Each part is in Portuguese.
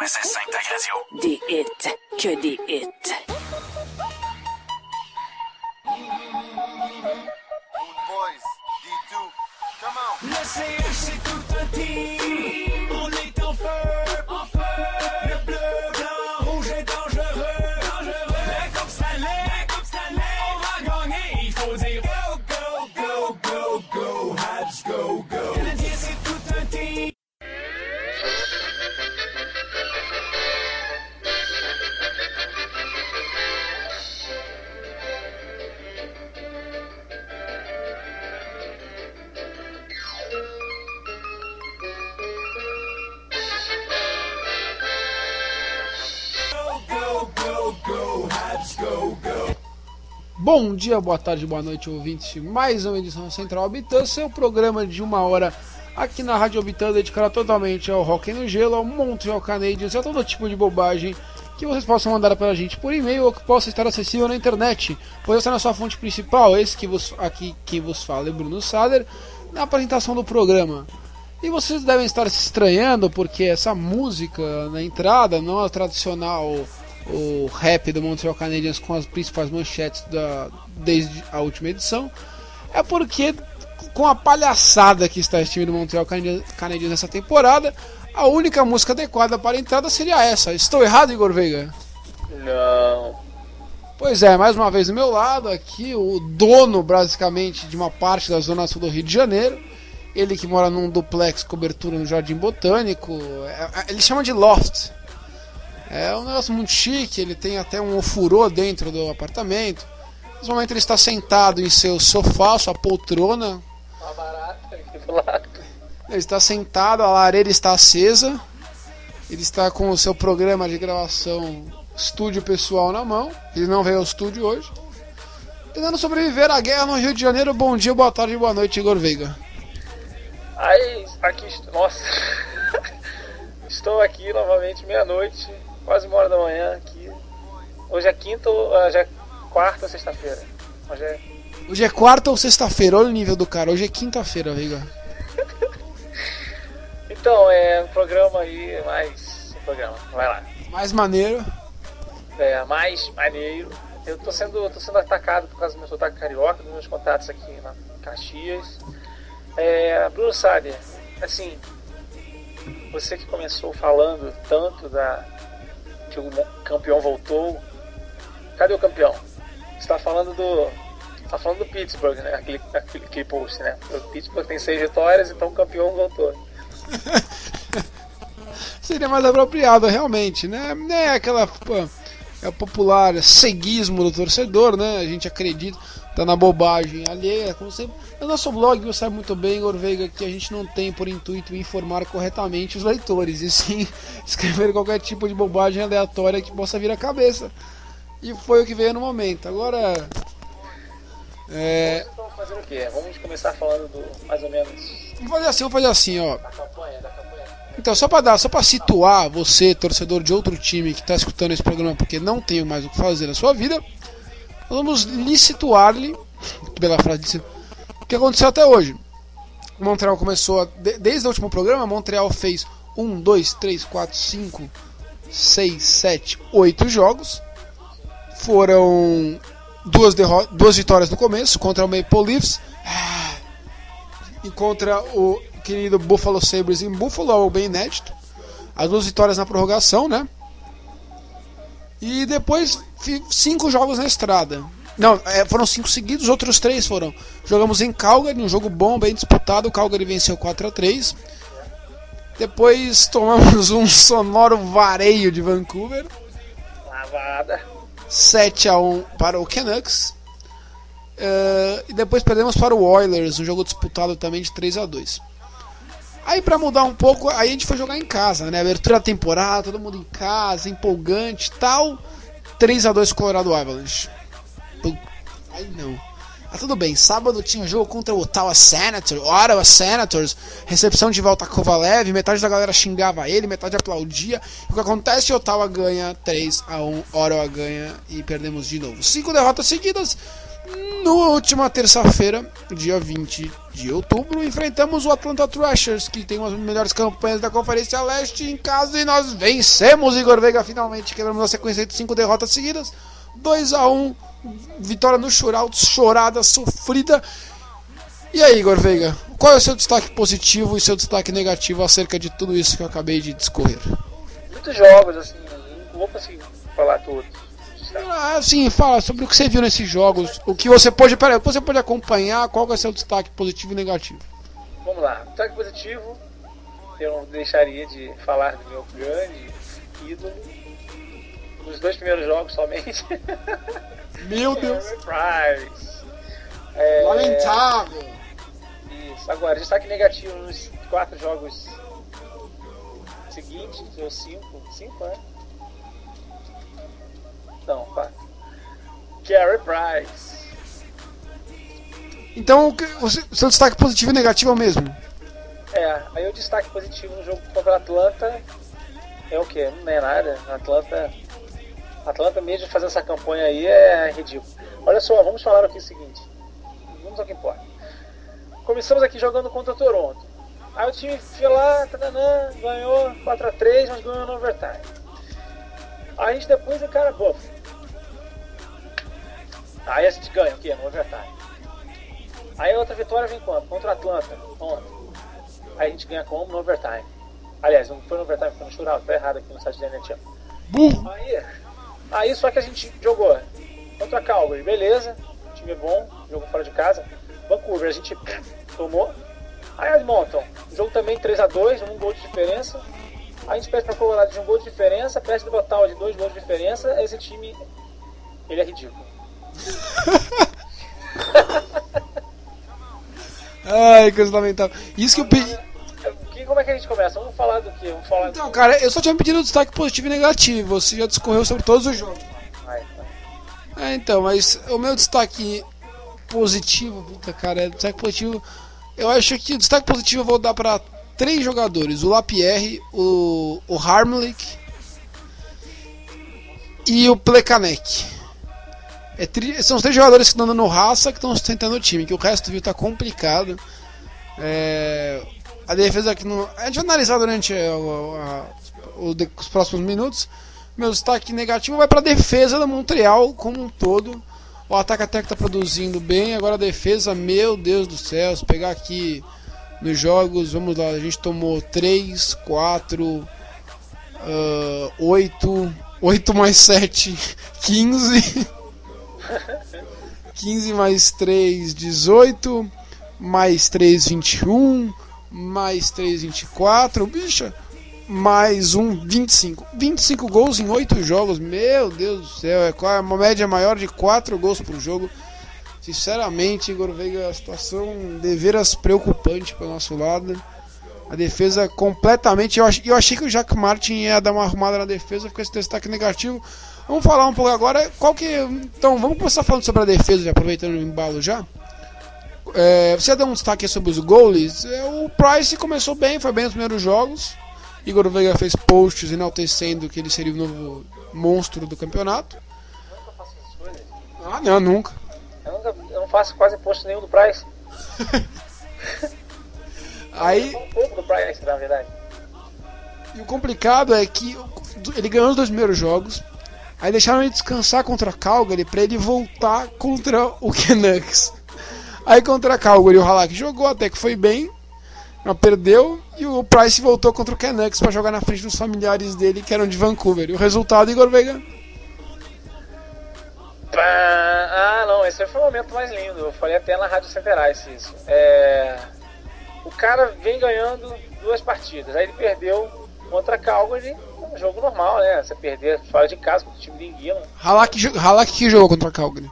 360 Radio. Des hits, que des hits. Boys, D2, come on. Le CH c'est tout un team. On est en feu, Le bleu, blanc, rouge est dangereux, Comme Stanley, on va gagner. Il faut dire go, go, go, go, go, Habs, go, go. Canadien c'est tout un team. Bom dia, boa tarde, boa noite, ouvintes de mais uma edição Central Obitã, seu programa de 1 hora aqui na Rádio Obitã, dedicado totalmente ao Hockey no Gelo, ao Montreal Canadiens e a todo tipo de bobagem que vocês possam mandar para a gente por e-mail ou que possa estar acessível na internet, pois essa é a nossa fonte principal. Esse que aqui quem vos fala é Bruno Sader, na apresentação do programa. E vocês devem estar se estranhando porque essa música na entrada não é a tradicional, o rap do Montreal Canadiens com as principais manchetes desde a última edição. É porque, com a palhaçada que está esse time do Montreal Canadiens nessa temporada, a única música adequada para a entrada seria essa. Estou errado, Igor Veiga? Não. Pois é, mais uma vez do meu lado aqui, o dono, basicamente, de uma parte da zona sul do Rio de Janeiro. Ele que mora num duplex cobertura no Jardim Botânico. Ele chama de loft. É um negócio muito chique, ele tem até um ofurô dentro do apartamento. Nesse momento ele está sentado em seu sofá, sua poltrona. Uma barata aqui do lado. Ele está sentado, a lareira está acesa. Ele está com o seu programa de gravação estúdio pessoal na mão. Ele não veio ao estúdio hoje. Tentando sobreviver à guerra no Rio de Janeiro. Bom dia, boa tarde, boa noite, Igor Veiga. Aí, aqui, nossa. Estou aqui novamente, meia-noite, quase 1 hora da manhã aqui. Hoje é quinta, já é quarta ou sexta-feira? Hoje é quarta ou sexta-feira, olha o nível do cara. Hoje é quinta-feira, Veiga. Então, um programa aí, vai lá. Mais maneiro. Mais maneiro. Eu tô sendo atacado por causa do meu sotaque carioca, dos meus contatos aqui na Caxias. Bruno Sader, assim, você que começou falando tanto que o campeão voltou, cadê o campeão? Você tá falando do Pittsburgh, né? Aquele post, né? O Pittsburgh tem 6 vitórias, então o campeão voltou. Seria mais apropriado, realmente, né? É aquela é o popular ceguismo do torcedor, né? A gente acredita, tá na bobagem alheia, como sempre. No nosso blog você sabe muito bem, Igor Veiga, que a gente não tem por intuito informar corretamente os leitores, e sim escrever qualquer tipo de bobagem aleatória que possa vir à cabeça. E foi o que veio no momento. Agora... Vamos fazer o quê? Vamos começar falando mais ou menos... Vamos fazer assim, ó. Da campanha. Então, só pra situar você, torcedor de outro time que está escutando esse programa porque não tem mais o que fazer na sua vida, vamos lhe situar-lhe, que bela frase, o que aconteceu até hoje. O Montreal começou, desde o último programa, Montreal fez 1, 2, 3, 4, 5, 6, 7, 8 jogos. Foram duas vitórias no começo, contra o Maple Leafs e contra o querido Buffalo Sabres em Buffalo, algo bem inédito. As 2 vitórias na prorrogação, né? E depois 5 jogos na estrada. Não, foram 5 seguidos, os outros 3 foram. Jogamos em Calgary, um jogo bom, bem disputado. O Calgary venceu 4-3. Depois tomamos um sonoro vareio de Vancouver. Lavada. 7-1 para o Canucks. E depois perdemos para o Oilers, um jogo disputado também de 3-2. Aí pra mudar um pouco, aí a gente foi jogar em casa, né? Abertura da temporada, todo mundo em casa, empolgante e tal. 3-2 Colorado Avalanche. Aí não. Tudo bem, sábado tinha jogo contra o Ottawa Senators, recepção de volta Kovalev, metade da galera xingava ele, metade aplaudia. O que acontece? Ottawa ganha 3-1, Ottawa ganha e perdemos de novo. 5 derrotas seguidas, Na última terça-feira, dia 20 de outubro, enfrentamos o Atlanta Thrashers, que tem uma das melhores campanhas da Conferência Leste em casa, e nós vencemos. Igor Veiga finalmente quebramos a sequência de 5 derrotas seguidas, 2-1, vitória no shootout, chorada, sofrida. E aí, Igor Veiga, qual é o seu destaque positivo e seu destaque negativo acerca de tudo isso que eu acabei de discorrer? Muitos jogos, assim, não vou conseguir falar todos. Sim, fala sobre o que você viu nesses jogos, o que você pode acompanhar, qual é o seu destaque positivo e negativo. Vamos lá, destaque positivo, eu não deixaria de falar do meu grande ídolo, nos 2 primeiros jogos somente. Meu Deus! Price. Lamentável! Isso, agora, destaque negativo nos 4 jogos seguintes, ou 5, né? Não, 4. Carey Price. Então, o seu destaque positivo e negativo é o mesmo? Aí o destaque positivo no jogo contra a Atlanta é o quê? Não é nada. Atlanta mesmo fazendo essa campanha aí é ridículo. Olha só, vamos falar aqui o seguinte. Vamos ao que importa. Começamos aqui jogando contra o Toronto. Aí o time foi lá, ganhou 4-3, mas ganhou no overtime. Aí a gente depois o cara buff. Aí a gente ganha o quê? No overtime. Aí a outra vitória vem quando? Contra o Atlanta. Ontem. Aí a gente ganha como? No overtime. Aliás, não foi no overtime, foi no shootout. Tá errado aqui no site da NHL. Aí só que a gente jogou contra a Calgary, beleza. Time é bom, jogo fora de casa. Vancouver, a gente tomou. Aí Edmonton, jogo também 3-2, 1 gol de diferença. Aí a gente perde pra Colorado de 1 gol de diferença, perde do total de 2 gols de diferença. Esse time, ele é ridículo. Ai, coisa lamentável. Isso que eu pedi. Como é que a gente começa? Vamos falar do quê? Então, cara, eu só tinha pedido destaque positivo e negativo. Você já discorreu sobre todos os jogos. Então, mas o meu destaque positivo, puta cara, destaque positivo. Eu acho que o destaque positivo eu vou dar pra 3 jogadores: o Lapierre, o Harmlick e o Plekanec. São os 3 jogadores que estão dando raça, que estão sustentando o time, que o resto viu tá complicado. A defesa aqui no. A gente vai analisar durante os próximos minutos. Meu destaque negativo vai para a defesa da Montreal como um todo. O ataque até que está produzindo bem, agora a defesa, meu Deus do céu. Se pegar aqui nos jogos, vamos lá, a gente tomou 3, 4, 8 mais 7, 15. 15 mais 3, 18. Mais 3, 21. Mais 3, 24. Bicha. Mais 1, 25. 25 gols em 8 jogos. Meu Deus do céu. É uma média maior de 4 gols por jogo. Sinceramente, Igor Veiga, a situação deveras preocupante para o nosso lado. A defesa completamente. Eu achei que o Jack Martin ia dar uma arrumada na defesa com esse destaque negativo. Vamos falar um pouco agora. Então, vamos começar falando sobre a defesa, aproveitando o embalo já. Você deu um destaque sobre os goalies. O Price começou bem, foi bem nos primeiros jogos. Igor Veiga fez posts enaltecendo que ele seria o novo monstro do campeonato. Eu nunca faço essas coisas. Não, nunca. Eu não faço quase post nenhum do Price. Aí, Um pouco do Price, na verdade. e o complicado é que ele ganhou os 2 primeiros jogos. Aí deixaram ele descansar contra a Calgary pra ele voltar contra o Canucks. Aí contra a Calgary o Halak jogou, até que foi bem, mas perdeu. E o Price voltou contra o Canucks pra jogar na frente dos familiares dele, que eram de Vancouver. E o resultado, Igor Veiga? Não, esse foi o momento mais lindo. Eu falei até na Rádio Centerais isso. O cara vem ganhando 2 partidas, aí ele perdeu contra a Calgary. Um jogo normal, né? Você perder fora de casa contra o time de Inguila. Halak que jogou contra a Calgary.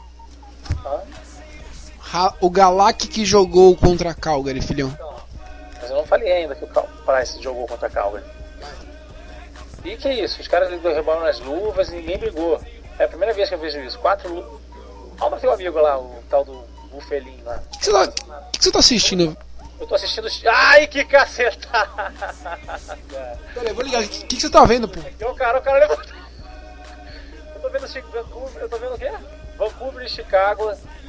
O Galak que jogou contra a Calgary, filhão. Então, mas eu não falei ainda que o Price jogou contra a Calgary. E que isso? Os caras derrubaram as luvas e ninguém brigou. É a primeira vez que eu vejo isso. 4 luvas. Olha o teu amigo lá, o tal do Bufelinho lá. O que você tá assistindo? Eu tô assistindo. Ai, que caceta! Peraí, vou ligar. O que você tá vendo, pô? O cara levantou. Eu tô vendo Vancouver. Eu tô vendo o quê? Vancouver e Chicago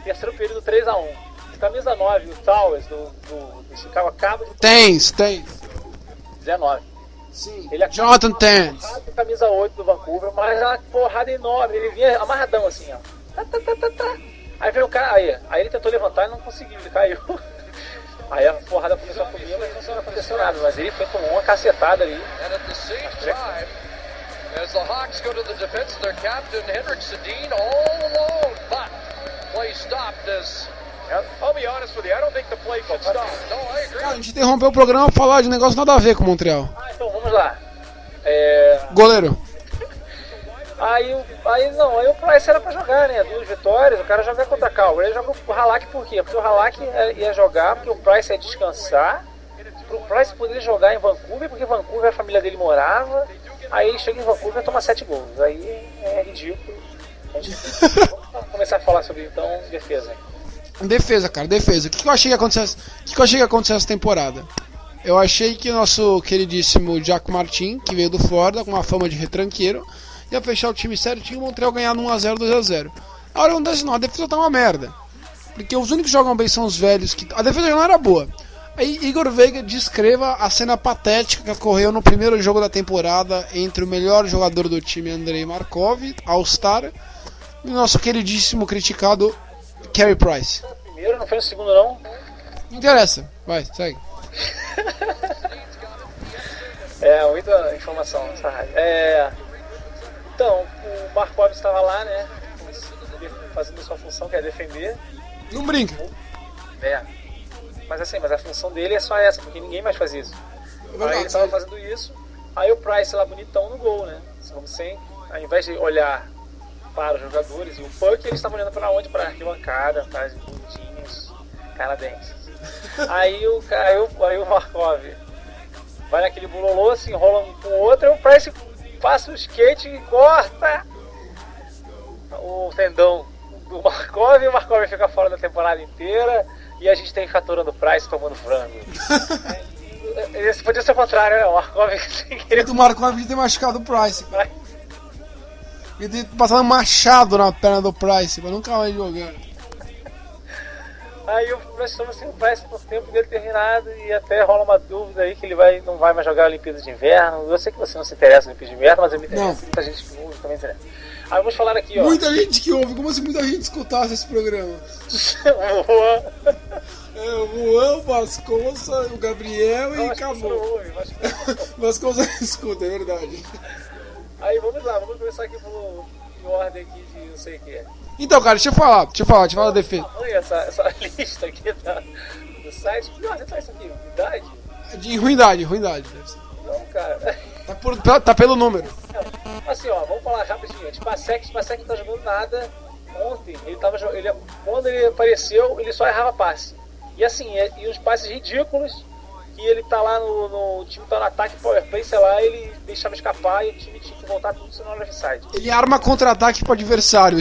terceiro período 3-1. Camisa 9, o Towers do Chicago acaba de... Tens. 19. Sim. Ele Jonathan Tens. Camisa 8 do Vancouver, mas uma porrada enorme. Ele vinha amarradão assim, ó. Tá. Aí veio o cara, aí ele tentou levantar e não conseguiu, ele caiu. Aí a porrada começou a comer, mas não aconteceu nada. Mas ele foi tomou uma cacetada ali. And at the same time, as the Hawks go to the defense, their captain Henrik Sedin all alone, but play stopped as... I'll be honest with you, I don't think the play should stop. No, I agree. Cara, a gente interrompeu o programa pra falar de negócio nada a ver com Montreal. Então vamos lá. Goleiro. Aí o Price era pra jogar, né? 2 vitórias, o cara jogar contra a Calgary. Ele jogou o Halak por quê? Porque o Halak ia jogar, porque o Price ia descansar, pro Price poder jogar em Vancouver, porque Vancouver a família dele morava. Aí ele chega em Vancouver e toma 7 gols. Aí é ridículo. Vamos começar a falar sobre então defesa. Defesa, cara, defesa. O que eu achei que acontecesse essa temporada? Eu achei que o nosso queridíssimo Jack Martin, que veio do Florida com uma fama de retranqueiro, ia fechar o time certinho e o Montreal ganhar no 1x0, 2x0. A hora acontece não, a defesa tá uma merda. Porque os únicos que jogam bem são os velhos, que a defesa já não era boa. Aí Igor Veiga descreva a cena patética que ocorreu no primeiro jogo da temporada entre o melhor jogador do time, Andrei Markov, All-Star, e o nosso queridíssimo criticado Carey Price. Primeiro, não foi no segundo não? Não interessa, vai, segue. Muita informação nessa rádio. Então, o Markov estava lá, né? Fazendo a sua função, que é defender. Não brinca. Mas a função dele é só essa, porque ninguém mais faz isso. Aí ele estava fazendo isso, aí o Price lá bonitão no gol, né? Como sempre, ao invés de olhar para os jogadores e o Puck, eles estavam olhando para onde? Para a arquibancada, para as bonitinhas canadenses. Aí o Markov vai naquele bololô, se enrola um com o outro, e o Price passa o skate e corta o tendão do Markov, e o Markov fica fora da temporada inteira, e a gente tem que ficar aturando o Price tomando frango. Esse podia ser o contrário, né? O Markov sem querer. O Markov de ter machucado o Price, cara. Ele ter passado um machado na perna do Price, mas nunca mais jogando. Aí nós estamos sem o Price por tempo determinado e até rola uma dúvida aí que ele não vai mais jogar a Olimpíada de Inverno. Eu sei que você não se interessa na Olimpíada de Inverno, mas eu me interesso. Muita gente que ouve também interessa. Aí vamos falar aqui, ó. Muita gente que ouve, como se muita gente escutasse esse programa? O Juan, o Vasconça, o Gabriel e acabou. Vasconça escuta, é verdade. Aí vamos lá, vamos começar aqui em ordem aqui de não sei o que. Então, cara, deixa eu falar da defesa. Essa lista aqui do site, que ordem tá isso aqui? Ruindade? De ruindade. Não, cara. Tá pelo número. Assim, ó, vamos falar rapidinho. Spacek não tá jogando nada. Ontem, quando ele apareceu, ele só errava passe. E assim, e uns passes ridículos, que ele tá lá no time tá no ataque, powerplay, sei lá, ele deixava escapar e o time tinha que voltar tudo senão era offside. Ele arma contra-ataque pro adversário.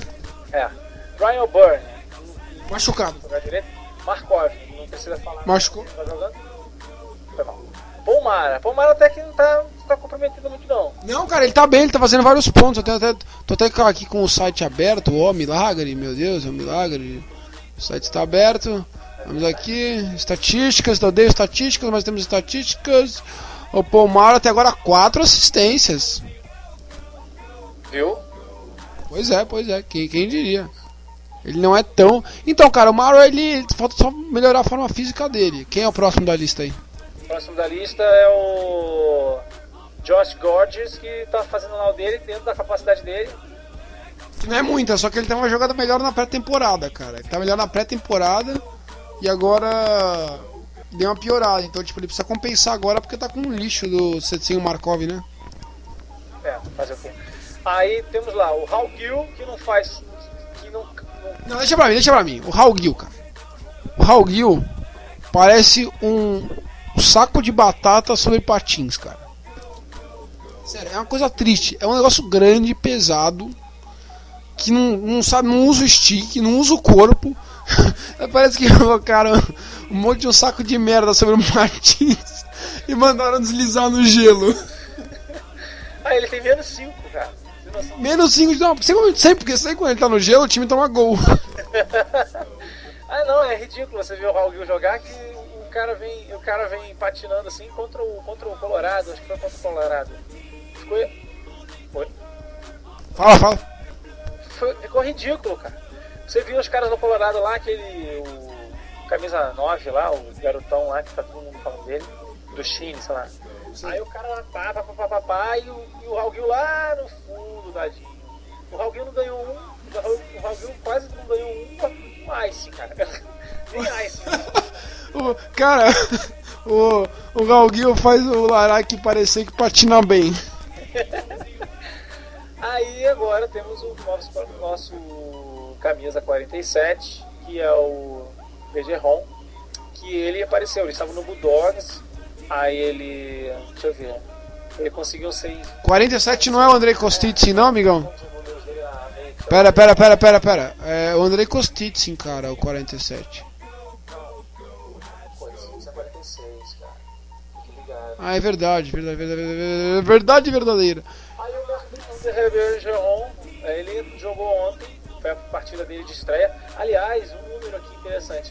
Brian O'Byrne. Machucado. Markov, não precisa falar. Machucou. Tá jogando? Foi mal. Paul Mara até que não tá comprometendo muito não. Não, cara, ele tá bem, ele tá fazendo vários pontos. Tô até aqui com o site aberto, milagre, meu Deus, é um milagre. O site está aberto. Vamos aqui, estatísticas, eu odeio estatísticas, mas temos estatísticas. O Paul Mara até agora 4 assistências. Viu? Pois é, quem diria? Ele não é tão... Então, cara, o Mara, ele falta só melhorar a forma física dele. Quem é o próximo da lista aí? O próximo da lista é o Josh Gorges, que tá fazendo lá o dele, dentro da capacidade dele. Não é muita, só que ele tem uma jogada melhor na pré-temporada, cara. Ele tá melhor na pré-temporada e agora deu uma piorada. Então, tipo, ele precisa compensar agora porque tá com um lixo sem o Markov, né? Fazer o quê? Aí temos lá o Hal Gill, que não faz... Não, deixa pra mim. O Hal Gill, cara. O Hal Gill parece um saco de batata sobre patins, cara. Sério, é uma coisa triste. É um negócio grande, pesado, que não usa o stick, não usa o corpo. Parece que colocaram um monte de um saco de merda sobre o patins e mandaram deslizar no gelo. Ele tem menos 5, cara. Menos 5, não, porque sempre quando ele tá no gelo, o time toma gol. Ah, não, é ridículo você ver o Raul Gil jogar, que o cara vem patinando assim contra o Colorado, acho que foi contra o Colorado. Fala. Ficou ridículo, cara. Você viu os caras do Colorado lá, o camisa 9 lá, o garotão lá, que tá todo mundo falando dele, do Chine, sei lá. Sim. Aí o cara pá, e o Raul Gil lá no fundo, tadinho. O Raul Gil não ganhou o Raul Gil quase não ganhou um Ice, cara. Nem Ice. Cara, o Raul Gil faz o Laraki parecer que patina bem. Aí agora temos o nosso camisa 47, que é o Bergeron, que ele apareceu, ele estava no Bulldogs, aí ele, deixa eu ver, ele conseguiu ser... 47 não é o Andrei Kostitsin não, amigão? Pera, é o Andrei Kostitsin, cara, o 47. Isso é 46, cara, fique ligado. Ah, é verdade verdadeira. Aí o Bergeron, ele jogou ontem, foi a partida dele de estreia. Aliás, um número aqui interessante: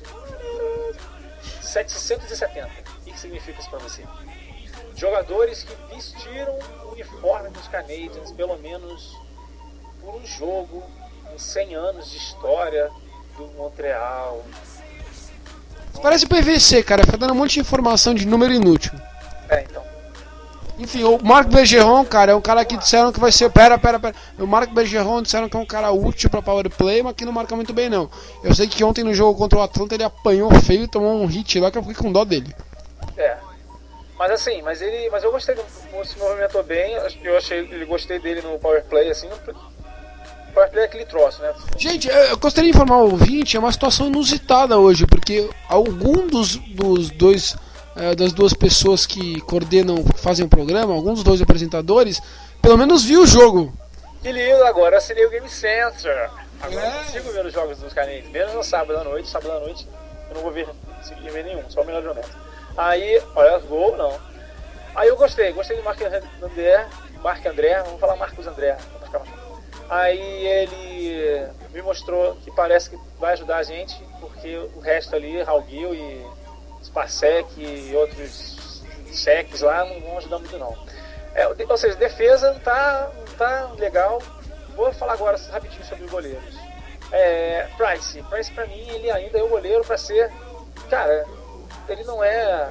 770. O que significa isso pra você? Jogadores que vestiram o uniforme dos Canadiens, pelo menos por um jogo em 100 anos de história do Montreal. Parece PVC, cara, fica dando um monte de informação de número inútil. Então. Enfim, o Marc Bergeron, cara, é um cara que disseram que vai ser... Pera. O Marc Bergeron disseram que é um cara útil pra power play, mas que não marca muito bem, não. Eu sei que ontem no jogo contra o Atlanta ele apanhou feio e tomou um hit lá que eu fiquei com dó dele. Mas assim, mas eu gostei, se movimentou bem, gostei dele no power play, assim, no power play é aquele troço, né? Gente, eu gostaria de informar o ouvinte, é uma situação inusitada hoje, porque algum dos dois... das duas pessoas que fazem o programa, alguns dos dois apresentadores, pelo menos viu o jogo. Que lindo, agora assinei o Game Center. Agora eu consigo ver os jogos dos Canadiens, menos no sábado à noite eu não vou conseguir ver nenhum, só o melhor momento. Aí, olha, gol não. Aí eu gostei do Marc André, vamos falar Marcos André. Aí ele me mostrou que parece que vai ajudar a gente, porque o resto ali, Raul Gil e Spacek e outros cheques lá não vão ajudar muito não. Ou seja, defesa não tá legal. Vou falar agora rapidinho sobre os goleiros. Price pra mim, ele ainda é o goleiro pra ser... Cara, ele não é...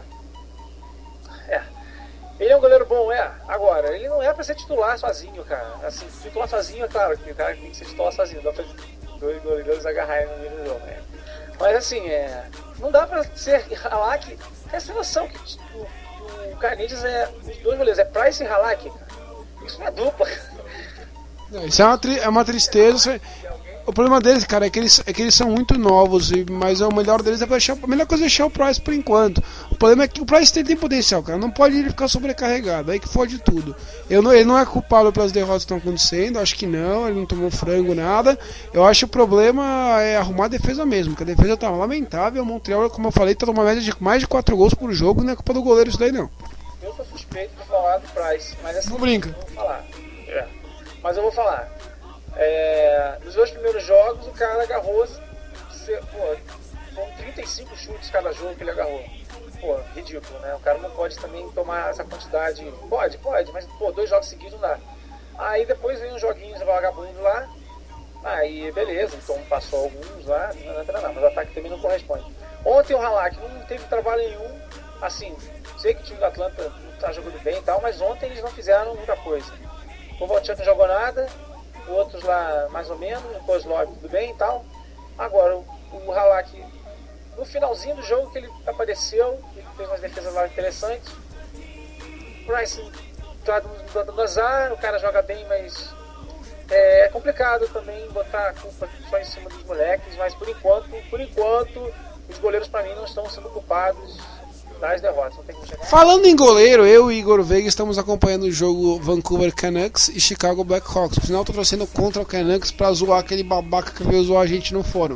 Ele é um goleiro bom, agora, ele não é pra ser titular sozinho, cara. Assim, titular sozinho, é claro que o cara tem que ser titular sozinho, não dá pra dois goleiros agarrarem no meio do jogo, né? Mas assim, não dá pra ser Halak. Essa noção que o Canadiens os dois goleiros, Price e Halak, cara. Isso não é dupla. Isso é uma tristeza. O problema deles, cara, é que eles são muito novos, mas o melhor deles a melhor coisa é deixar o Price por enquanto. O problema é que o Price tem potencial, cara. Não pode ele ficar sobrecarregado, aí que fode tudo. Ele não é culpado pelas derrotas que estão acontecendo, acho que não, ele não tomou frango, nada. Eu acho que o problema é arrumar a defesa mesmo, porque a defesa tá lamentável. O Montreal, como eu falei, tá numa média de mais de 4 gols por jogo, não é culpa do goleiro isso daí não. Eu sou suspeito de falar do Price, mas assim, não brinca. Eu vou falar. Mas eu vou falar. Nos dois primeiros jogos o cara agarrou, foram 35 chutes cada jogo que ele agarrou. Ridículo, né? O cara não pode também tomar essa quantidade. Pode, mas 2 jogos seguidos não dá. Aí depois vem uns joguinhos vagabundos lá. Aí beleza, então passou alguns lá, não, mas o ataque também não corresponde. Ontem o Halak não teve trabalho nenhum. Assim, sei que o time do Atlanta não tá jogando bem e tal, mas ontem eles não fizeram muita coisa. O Volchek não jogou nada, outros lá mais ou menos, o Kozlov tudo bem e tal. Agora, o Halak, no finalzinho do jogo que ele apareceu, ele fez umas defesas lá interessantes. O Price tá dando azar, o cara joga bem, mas é complicado também botar a culpa só em cima dos moleques, mas por enquanto os goleiros pra mim não estão sendo culpados das derrotas. Não tem como chegar. Falando em goleiro, eu e Igor Veiga estamos acompanhando o jogo Vancouver Canucks e Chicago Blackhawks. Por sinal, eu tô torcendo contra o Canucks pra zoar aquele babaca que veio zoar a gente no fórum.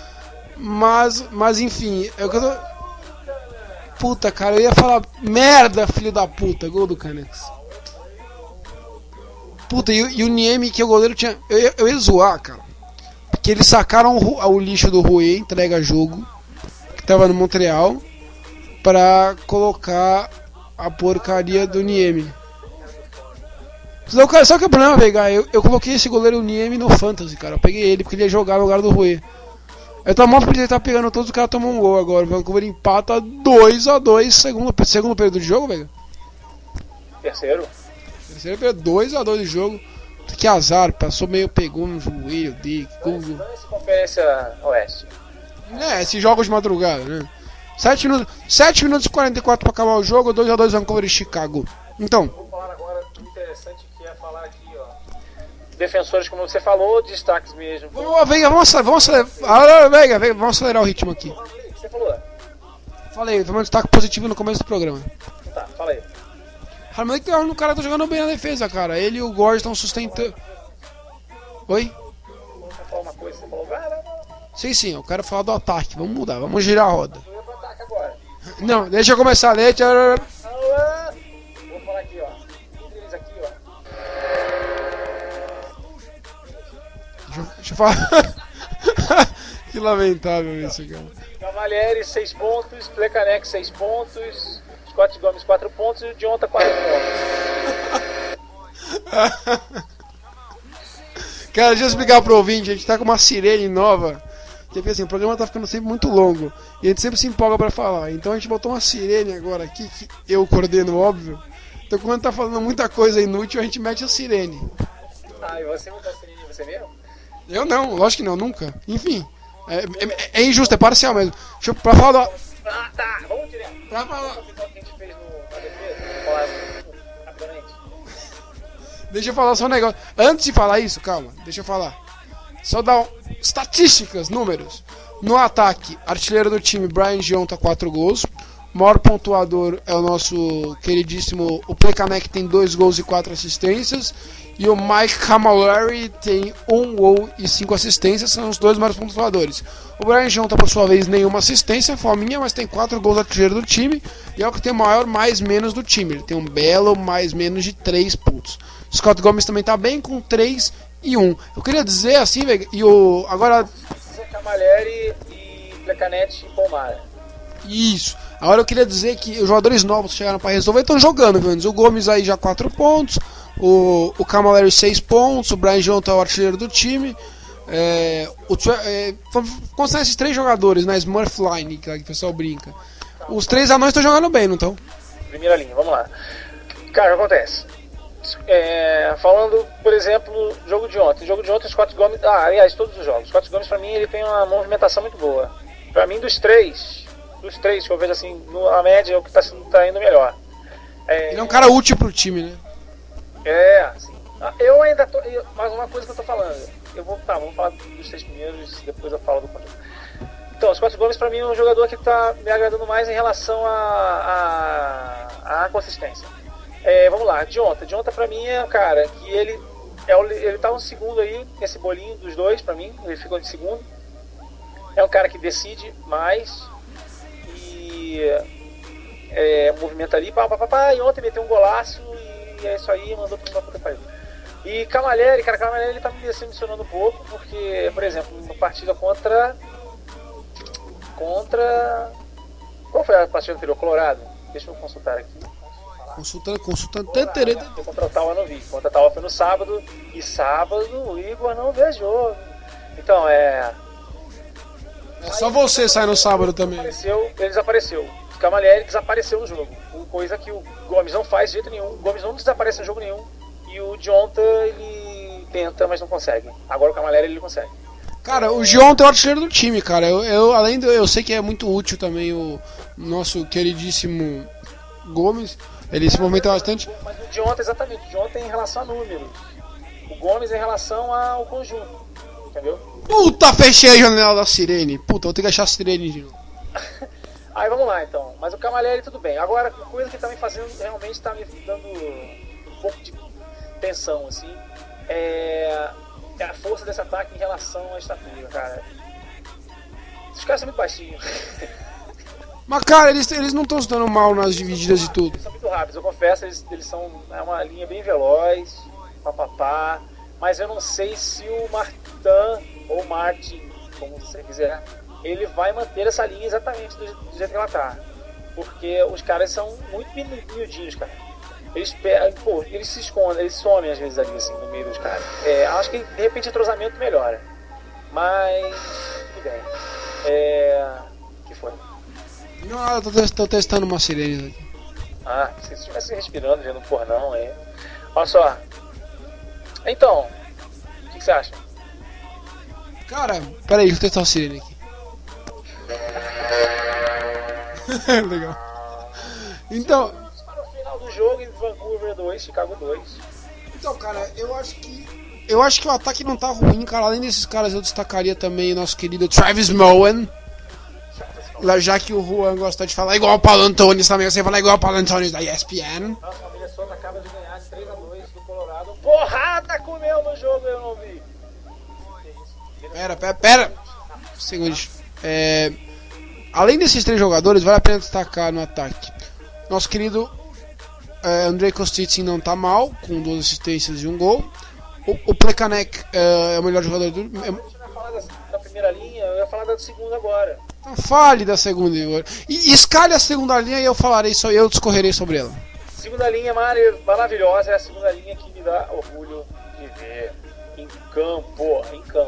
Mas enfim, Puta, cara, eu ia falar merda, filho da puta, gol do Canucks. Puta, e o Niemi, que o goleiro tinha... Eu ia zoar, cara. Porque que eles sacaram o lixo do Rui, entrega jogo, que tava no Montreal, pra colocar a porcaria do Niemi. Sabe o que é o problema, Veiga? Eu coloquei esse goleiro Niemi no Fantasy, cara. Eu peguei ele porque ele ia jogar no lugar do Rui. Eu tô mal porque ele tá pegando todos, o cara tomou um gol agora. O Vancouver empata 2-2, segundo período de jogo, Veiga. Terceiro período, 2-2 de jogo. Que azar, pegou no joelho dele. Essa Conferência Oeste. Esses jogos de madrugada, né? 7 minutos e 44 pra acabar o jogo, 2-2 Vancouver e Chicago. Então. Vou falar agora do interessante que é falar aqui, ó. Defensores, como você falou, destaques mesmo. Vamos acelerar o ritmo aqui. O que você falou? Falei, foi um destaque positivo no começo do programa. Tá, fala aí. Harmonic, o cara tá jogando bem na defesa, cara. Ele e o Gord estão sustentando. Oi? Você falou uma coisa, você falou, Sim, eu quero falar do ataque. Vamos mudar, vamos girar a roda. eu ia pro ataque agora. Não, deixa eu começar. Vou falar aqui, ó. Um deles aqui, ó. Deixa eu falar. Que lamentável isso, cara. Cavalieri, 6 pontos. Plekanec, 6 pontos. Scott Gomes, 4 pontos. E o Dionta, 4 pontos. Cara, deixa eu explicar pro ouvinte. A gente tá com uma sirene nova. Que assim, o programa tá ficando sempre muito longo. E a gente sempre se empolga pra falar. Então a gente botou uma sirene agora aqui, que eu coordeno, óbvio. Então quando tá falando muita coisa inútil, a gente mete a sirene. E você não tá sirene você mesmo? Eu não, lógico que não, nunca. Enfim, é injusto, é parcial mesmo. Pra falar do... Tá, vamos direto. Pra falar... O que a gente fez na defesa, vou falar rapidamente. Deixa eu falar só um negócio. Antes de falar isso, calma, deixa eu falar. Só dar estatísticas, números. No ataque, artilheiro do time, Brian Gionta, 4 gols. O maior pontuador é o nosso queridíssimo o Plekanec, tem 2 gols e 4 assistências. E o Mike Camilleri tem 1 gol e 5 assistências, são os 2 maiores pontuadores. O Brian Gionta, por sua vez, nenhuma assistência, fominha, mas tem 4 gols artilheiro do time. E é o que tem o maior mais-menos do time. Ele tem um belo mais-menos de 3 pontos. Scott Gomes também tá bem com 3 e 1. Eu queria dizer assim, velho, e o... Agora... Cavalieri e Plekanec e Palmar. Isso. Agora eu queria dizer que os jogadores novos que chegaram para resolver estão jogando, pelo menos. O Gomes aí já 4 pontos, o Camilleri 6 pontos, o Brian Gionta é o artilheiro do time. Quando são esses 3 jogadores na Smurf Line, que o pessoal brinca. Os 3 anões estão jogando bem, não estão? Primeira linha, vamos lá. Cara, o que acontece? Falando, por exemplo, jogo de ontem, o Scott Gomes, aliás, todos os jogos, o Scott Gomes, pra mim, ele tem uma movimentação muito boa. Pra mim, dos três que eu vejo assim, a média é o que tá indo melhor. Ele é um cara útil pro time, né? Assim, eu ainda tô, mais uma coisa que eu tô falando, vamos falar dos 3 primeiros, depois eu falo do conjunto. Então, o Scott Gomes pra mim é um jogador que tá me agradando mais em relação à consistência. Vamos lá, Dionta pra mim é um cara que ele tá um segundo aí, nesse bolinho dos dois pra mim, ele ficou de segundo. É um cara que decide mais e movimenta ali, e ontem meteu um golaço e é isso aí, mandou tudo pra puta que pariu. E Camilleri, ele tá me decepcionando um pouco, porque, por exemplo, uma partida contra... Qual foi a partida anterior? Colorado? Deixa eu consultar aqui. Consultando. Contra o Tawa eu não vi. Contra o Tawa foi no sábado. E sábado o Igor não viajou. Então só você sai no sábado também. Ele desapareceu. O Camilleri desapareceu no jogo. Coisa que o Gomes não faz de jeito nenhum. O Gomes não desaparece no jogo nenhum. E o Dionta, ele tenta, mas não consegue. Agora o Camilleri ele consegue. Cara, o Gionta é o artilheiro do time, cara. Eu sei que é muito útil também o nosso queridíssimo Gomes. Ele se movimenta bastante. Mas o Dionta, exatamente. O Dionta é em relação a números. O Gomes é em relação ao conjunto. Entendeu? Puta, fechei a janela da sirene. Puta, vou ter que achar a sirene de novo. Aí vamos lá então. Mas o Camilleri tudo bem. Agora, a coisa que tá me fazendo, realmente tá me dando um pouco de tensão, assim. É a força desse ataque em relação à estatura, cara. Os caras são muito baixinhos. Mas, cara, eles não estão se dando mal nas divididas e tudo. Eles são muito rápidos, eu confesso, eles são uma linha bem veloz, mas eu não sei se o Martin ou Martin, como você quiser, ele vai manter essa linha exatamente do jeito que ela tá. Porque os caras são muito miudinhos, cara. Eles se escondem, eles somem às vezes ali, assim, no meio dos caras. Acho que de repente o entrosamento melhora. Mas, tudo bem. O que foi? Não, eu tô testando uma sirene aqui. Ah, se você estivesse respirando, vendo pornão aí. Olha só. Então, o que você acha? Cara, peraí, deixa eu testar a sirene aqui. Legal. Então, Para o final do jogo, em Vancouver 2, Chicago 2. então, cara, eu acho que o ataque não tá ruim, cara. Além desses caras, eu destacaria também o nosso querido Travis Moen. Já que o Juan gosta de falar igual o Paulo Antunes também, você fala igual o Paulo Antunes da ESPN. Nossa, a Minnesota acaba de ganhar de 3-2 do Colorado. Porrada comeu no jogo, eu não vi. Pera. Um segundo. Além desses 3 jogadores, vale a pena destacar no ataque. Nosso querido Andrei Kostitsyn não tá mal, com 2 assistências e 1 gol. O Plekanec é o melhor jogador do... A gente vai falar da primeira linha, eu ia falar da segunda agora. Fale da segunda e escalhe a segunda linha e eu discorrerei sobre ela. Segunda linha maravilhosa, é a segunda linha que me dá orgulho de ver em campo.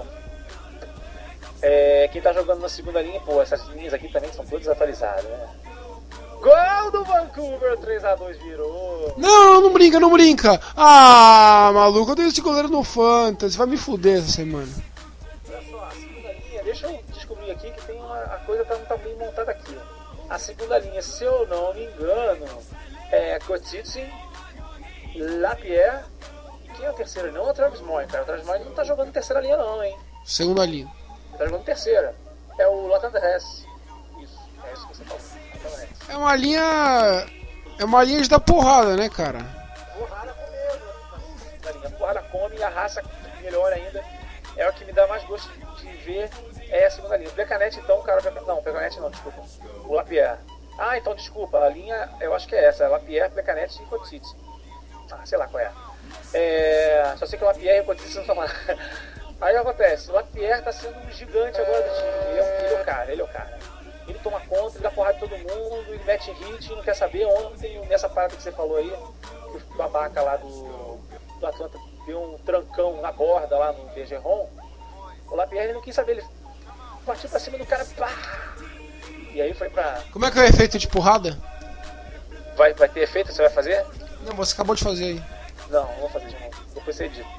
Quem tá jogando na segunda linha, essas linhas aqui também são todas atualizadas, né? Gol do Vancouver, 3-2 virou. Não brinca. Ah, maluco, eu tenho esse goleiro no Fantasy, vai me fuder essa semana. Olha só, a segunda linha, deixa eu descobrir aqui que tem a coisa tá bem montada aqui. A segunda linha, se eu não me engano, é Kostitsyn, Lapierre, e quem é o terceiro? Não é o Travis Moen, cara. O Travis Moen não tá jogando terceira linha não, hein. Segunda linha. Ele tá jogando terceira. É o Latendresse. Isso, é isso que você falou. É uma linha de dar porrada, né, cara? Porrada comeu, a porrada come e a raça melhor ainda. É o que me dá mais gosto de ver, é a segunda linha. O Plekanec, então, cara. Não, o Plekanec não, desculpa. O Lapierre. Ah, então, desculpa. A linha, eu acho que é essa. Lapierre, Plekanec e Kostitsyn. Ah, sei lá qual é. Só sei que o Lapierre e o Kostitsyn não estão lá. Aí acontece, o Lapierre tá sendo um gigante agora do time. Ele é o cara. Ele toma conta, ele dá porrada de todo mundo, ele mete hit, não quer saber. Ontem, nessa parada que você falou aí, que o babaca lá do Atlanta deu um trancão na borda lá no Bergeron, o Lapierre não quis saber, ele partiu pra cima do cara, pá! E aí foi pra... Como é que é o efeito de porrada? Vai ter efeito? Você vai fazer? Não, você acabou de fazer aí. Não vou fazer de novo, depois você edita.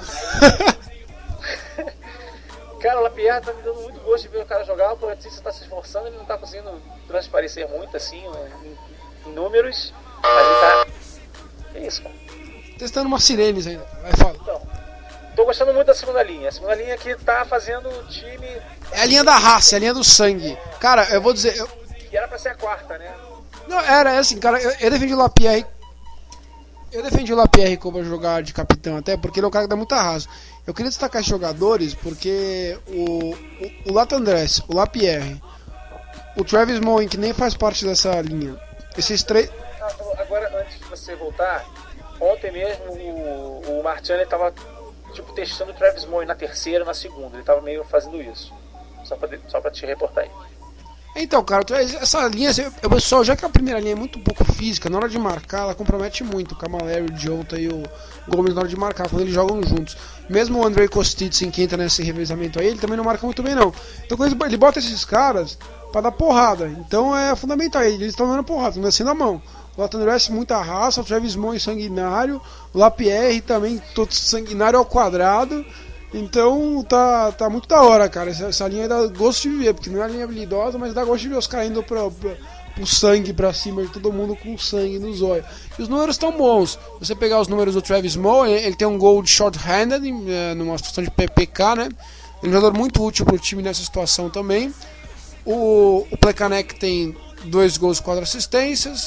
Cara, o Lapierre tá me dando muito gosto de ver o cara jogar. O Kostitsyn tá se esforçando, ele não tá conseguindo transparecer muito assim em números, mas ele tá... Que isso, cara? Testando umas sirenes ainda. Vai, fala. Então, tô gostando muito da segunda linha. A segunda linha que tá fazendo o time... É a linha da raça, é a linha do sangue. Cara, eu vou dizer... Que era pra ser a quarta, né? Não, era assim, cara, eu defendi o Lapierre. Eu defendi o Lapierre como jogar de capitão até, porque ele é um cara que dá muita raça. Eu queria destacar esses jogadores porque o Latendresse, o Lapierre, o Travis Moen, que nem faz parte dessa linha. Esses 3... Agora, antes de você voltar, ontem mesmo o Martiani tava testando o Travis Moen na terceira e na segunda. Ele tava meio fazendo isso. Só pra te reportar aí. Então, cara, essa linha, o pessoal, já que a primeira linha é muito pouco física, na hora de marcar, ela compromete muito. O Cammalleri, o Jota e o Gomes na hora de marcar, quando eles jogam juntos. Mesmo o Andrei Kostitsyn, que entra nesse revezamento aí, ele também não marca muito bem, não. Então, ele bota esses caras pra dar porrada. Então, é fundamental. Eles estão dando porrada, estão descendo a mão. O Latendresse, muita raça, o Travis Moen sanguinário, o Lapierre também, todo sanguinário ao quadrado. Então tá muito da hora, cara. Essa linha dá gosto de ver, porque não é uma linha habilidosa, mas dá gosto de ver os caras indo pro sangue pra cima de todo mundo com sangue nos olhos. E os números estão bons. Se você pegar os números do Travis Moen, ele tem um gol de short-handed, numa situação de PPK, né? Ele é um jogador muito útil pro time nessa situação também. O Plekanec tem 2 gols e 4 assistências.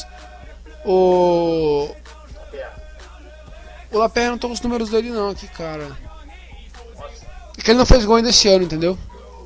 O Lapierre não tô com os números dele não aqui, cara. Que ele não fez gol ainda esse ano, entendeu?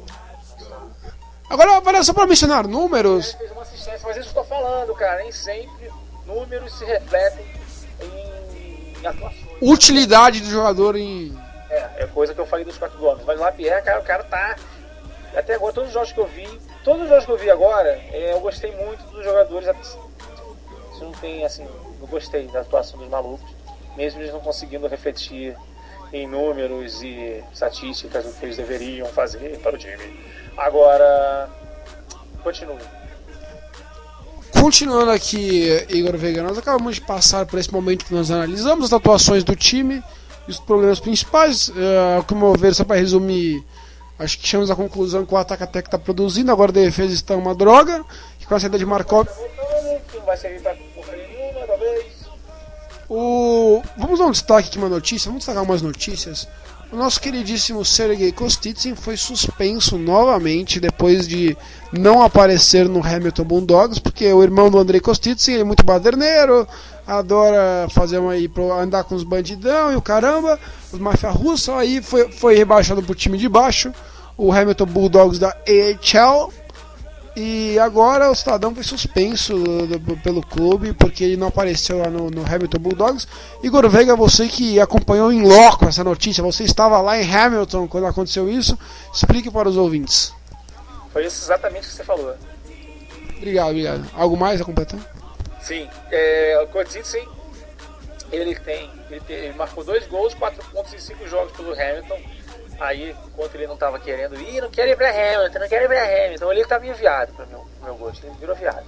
Agora, só pra mencionar números... Ele fez uma assistência, mas isso eu tô falando, cara. Nem sempre números se refletem em atuações. Utilidade do jogador em... É coisa que eu falei do Scott Gomes. Mas o Lapierre, cara, o cara tá... Até agora, todos os jogos que eu vi agora, eu gostei muito dos jogadores. Se não tem, assim, eu gostei da atuação dos malucos, mesmo eles não conseguindo refletir em números e estatísticas do que eles deveriam fazer para o time. Agora, continue. Continuando aqui, Igor Veiga, nós acabamos de passar por esse momento que nós analisamos as atuações do time e os problemas principais. Como eu ver, só para resumir, acho que chegamos à conclusão que o ataque até que está produzindo, agora a defesa está uma droga, e com a saída de Markov... Não vai servir para porcaria nenhuma, talvez. Vamos dar um destaque aqui, uma notícia, vamos destacar umas notícias. O nosso queridíssimo Sergei Kostitsyn foi suspenso novamente depois de não aparecer no Hamilton Bulldogs, porque o irmão do Andrei Kostitsyn é muito baderneiro, adora andar com os bandidão e o caramba, os máfia russa, aí foi rebaixado pro time de baixo, o Hamilton Bulldogs da AHL, e agora o cidadão foi suspenso pelo clube porque ele não apareceu lá no Hamilton Bulldogs. Igor Veiga, você que acompanhou em loco essa notícia, você estava lá em Hamilton quando aconteceu isso, explique para os ouvintes. Foi isso exatamente o que você falou. Obrigado. Algo mais a completar? Sim, o Kostitsyn, ele marcou 2 gols, 4 pontos em 5 jogos pelo Hamilton. Aí, enquanto ele não estava querendo ir, não quero ir pra Hamilton, ele estava enviado para meu gosto, ele virou viado.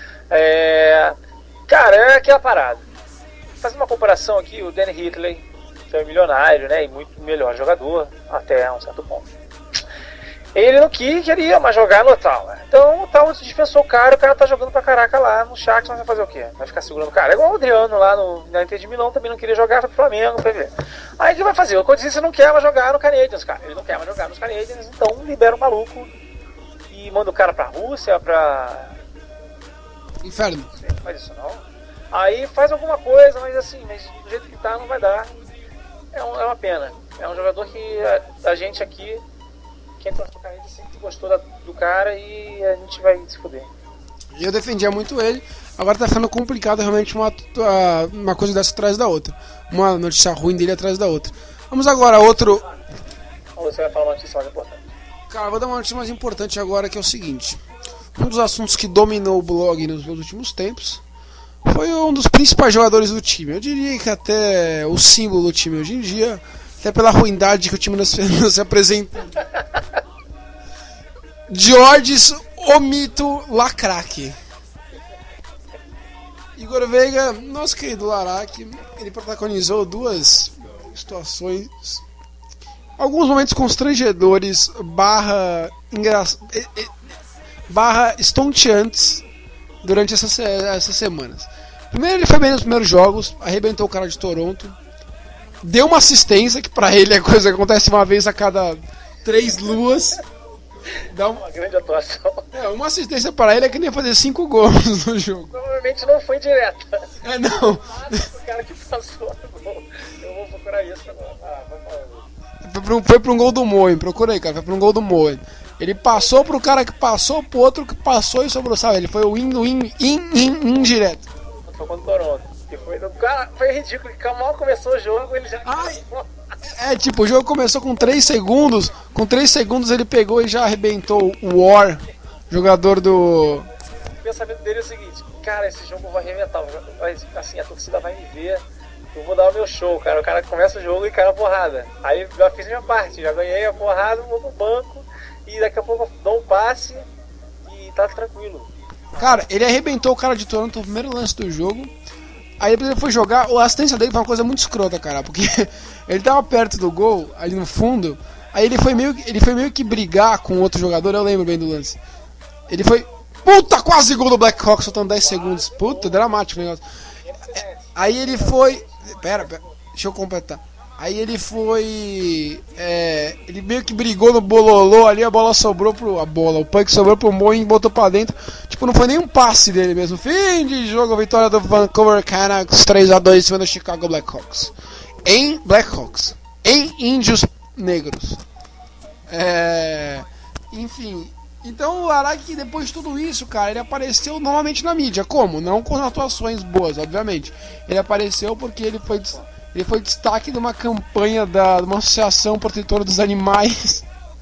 Cara, é aquela parada. Fazendo uma comparação aqui, o Danny Hitley, que é um milionário, né, e muito melhor jogador, até um certo ponto. Ele não queria mais jogar no Ottawa. Então o Ottawa dispensou o cara tá jogando pra caraca lá no Shakhtar, mas vai fazer o quê? Vai ficar segurando o cara? É igual o Adriano lá na Inter de Milão, também não queria jogar, foi pro Flamengo, pra ver. Aí o que vai fazer? O Kostitsyn não quer mais jogar no Canadiens, cara. Ele não quer mais jogar nos Canadiens, então libera o maluco e manda o cara pra Rússia, pra... Inferno. Não faz isso não. Aí faz alguma coisa, mas assim, do jeito que tá não vai dar. É uma pena. É um jogador que a gente aqui, quem torce pro Canadiens, sempre gostou do cara e a gente vai se fuder. Eu defendia muito ele, agora tá ficando complicado realmente uma coisa dessa atrás da outra. Uma notícia ruim dele atrás da outra. Vamos agora a outro... Ou você vai falar uma notícia mais importante? Cara, vou dar uma notícia mais importante agora, que é o seguinte. Um dos assuntos que dominou o blog nos últimos tempos foi um dos principais jogadores do time. Eu diria que até o símbolo do time hoje em dia, até pela ruindade que o time não se apresenta. Georges o Mito Lacraque. Igor Veiga, nosso querido Laraque, ele protagonizou 2 situações, alguns momentos constrangedores barra estonteantes durante essas semanas. Primeiro, ele foi bem nos primeiros jogos, arrebentou o cara de Toronto, deu uma assistência, que pra ele é coisa que acontece uma vez a cada 3 luas. Dá uma grande atuação. Uma assistência para ele é que nem fazer 5 gols no jogo. Provavelmente não foi direta. Não. O cara que passou no gol. Eu vou procurar isso agora. Foi pra um gol do Moen. Procura aí, cara. Foi pra um gol do Moen. Ele passou pro cara que passou, pro outro que passou e sobrou, sabe? Ele foi o in direto. Foi contra o Toronto. Cara, foi ridículo. Que mal começou o jogo, ele já... Tipo, o jogo começou com 3 segundos. Com 3 segundos ele pegou e já arrebentou o War, jogador do... O pensamento dele é o seguinte: cara, esse jogo eu vou arrebentar. Assim, a torcida vai me ver. Eu vou dar o meu show, cara. O cara começa o jogo e cai na porrada. Aí já fiz minha parte, já ganhei a porrada, vou pro banco. E daqui a pouco eu dou um passe e tá tranquilo. Cara, ele arrebentou o cara de Toronto no primeiro lance do jogo. Aí depois ele foi jogar, a assistência dele foi uma coisa muito escrota, cara, porque ele tava perto do gol, ali no fundo, aí ele foi meio que brigar com outro jogador, eu lembro bem do lance. Ele foi, puta, quase gol do Blackhawks, faltando 10 segundos, puta, dramático o negócio. Aí ele foi, pera, deixa eu completar. Aí ele foi, ele meio que brigou no bololô ali, a bola sobrou o puck sobrou pro Moen e botou pra dentro. Tipo, não foi nem um passe dele mesmo. Fim de jogo, vitória do Vancouver Canucks 3-2 em cima do Chicago Blackhawks. Em Blackhawks. Em Índios Negros. Enfim. Então o Araki, depois de tudo isso, cara, ele apareceu novamente na mídia. Como? Não com atuações boas, obviamente. Ele apareceu porque ele foi Ele foi destaque de uma campanha de uma associação protetora dos animais.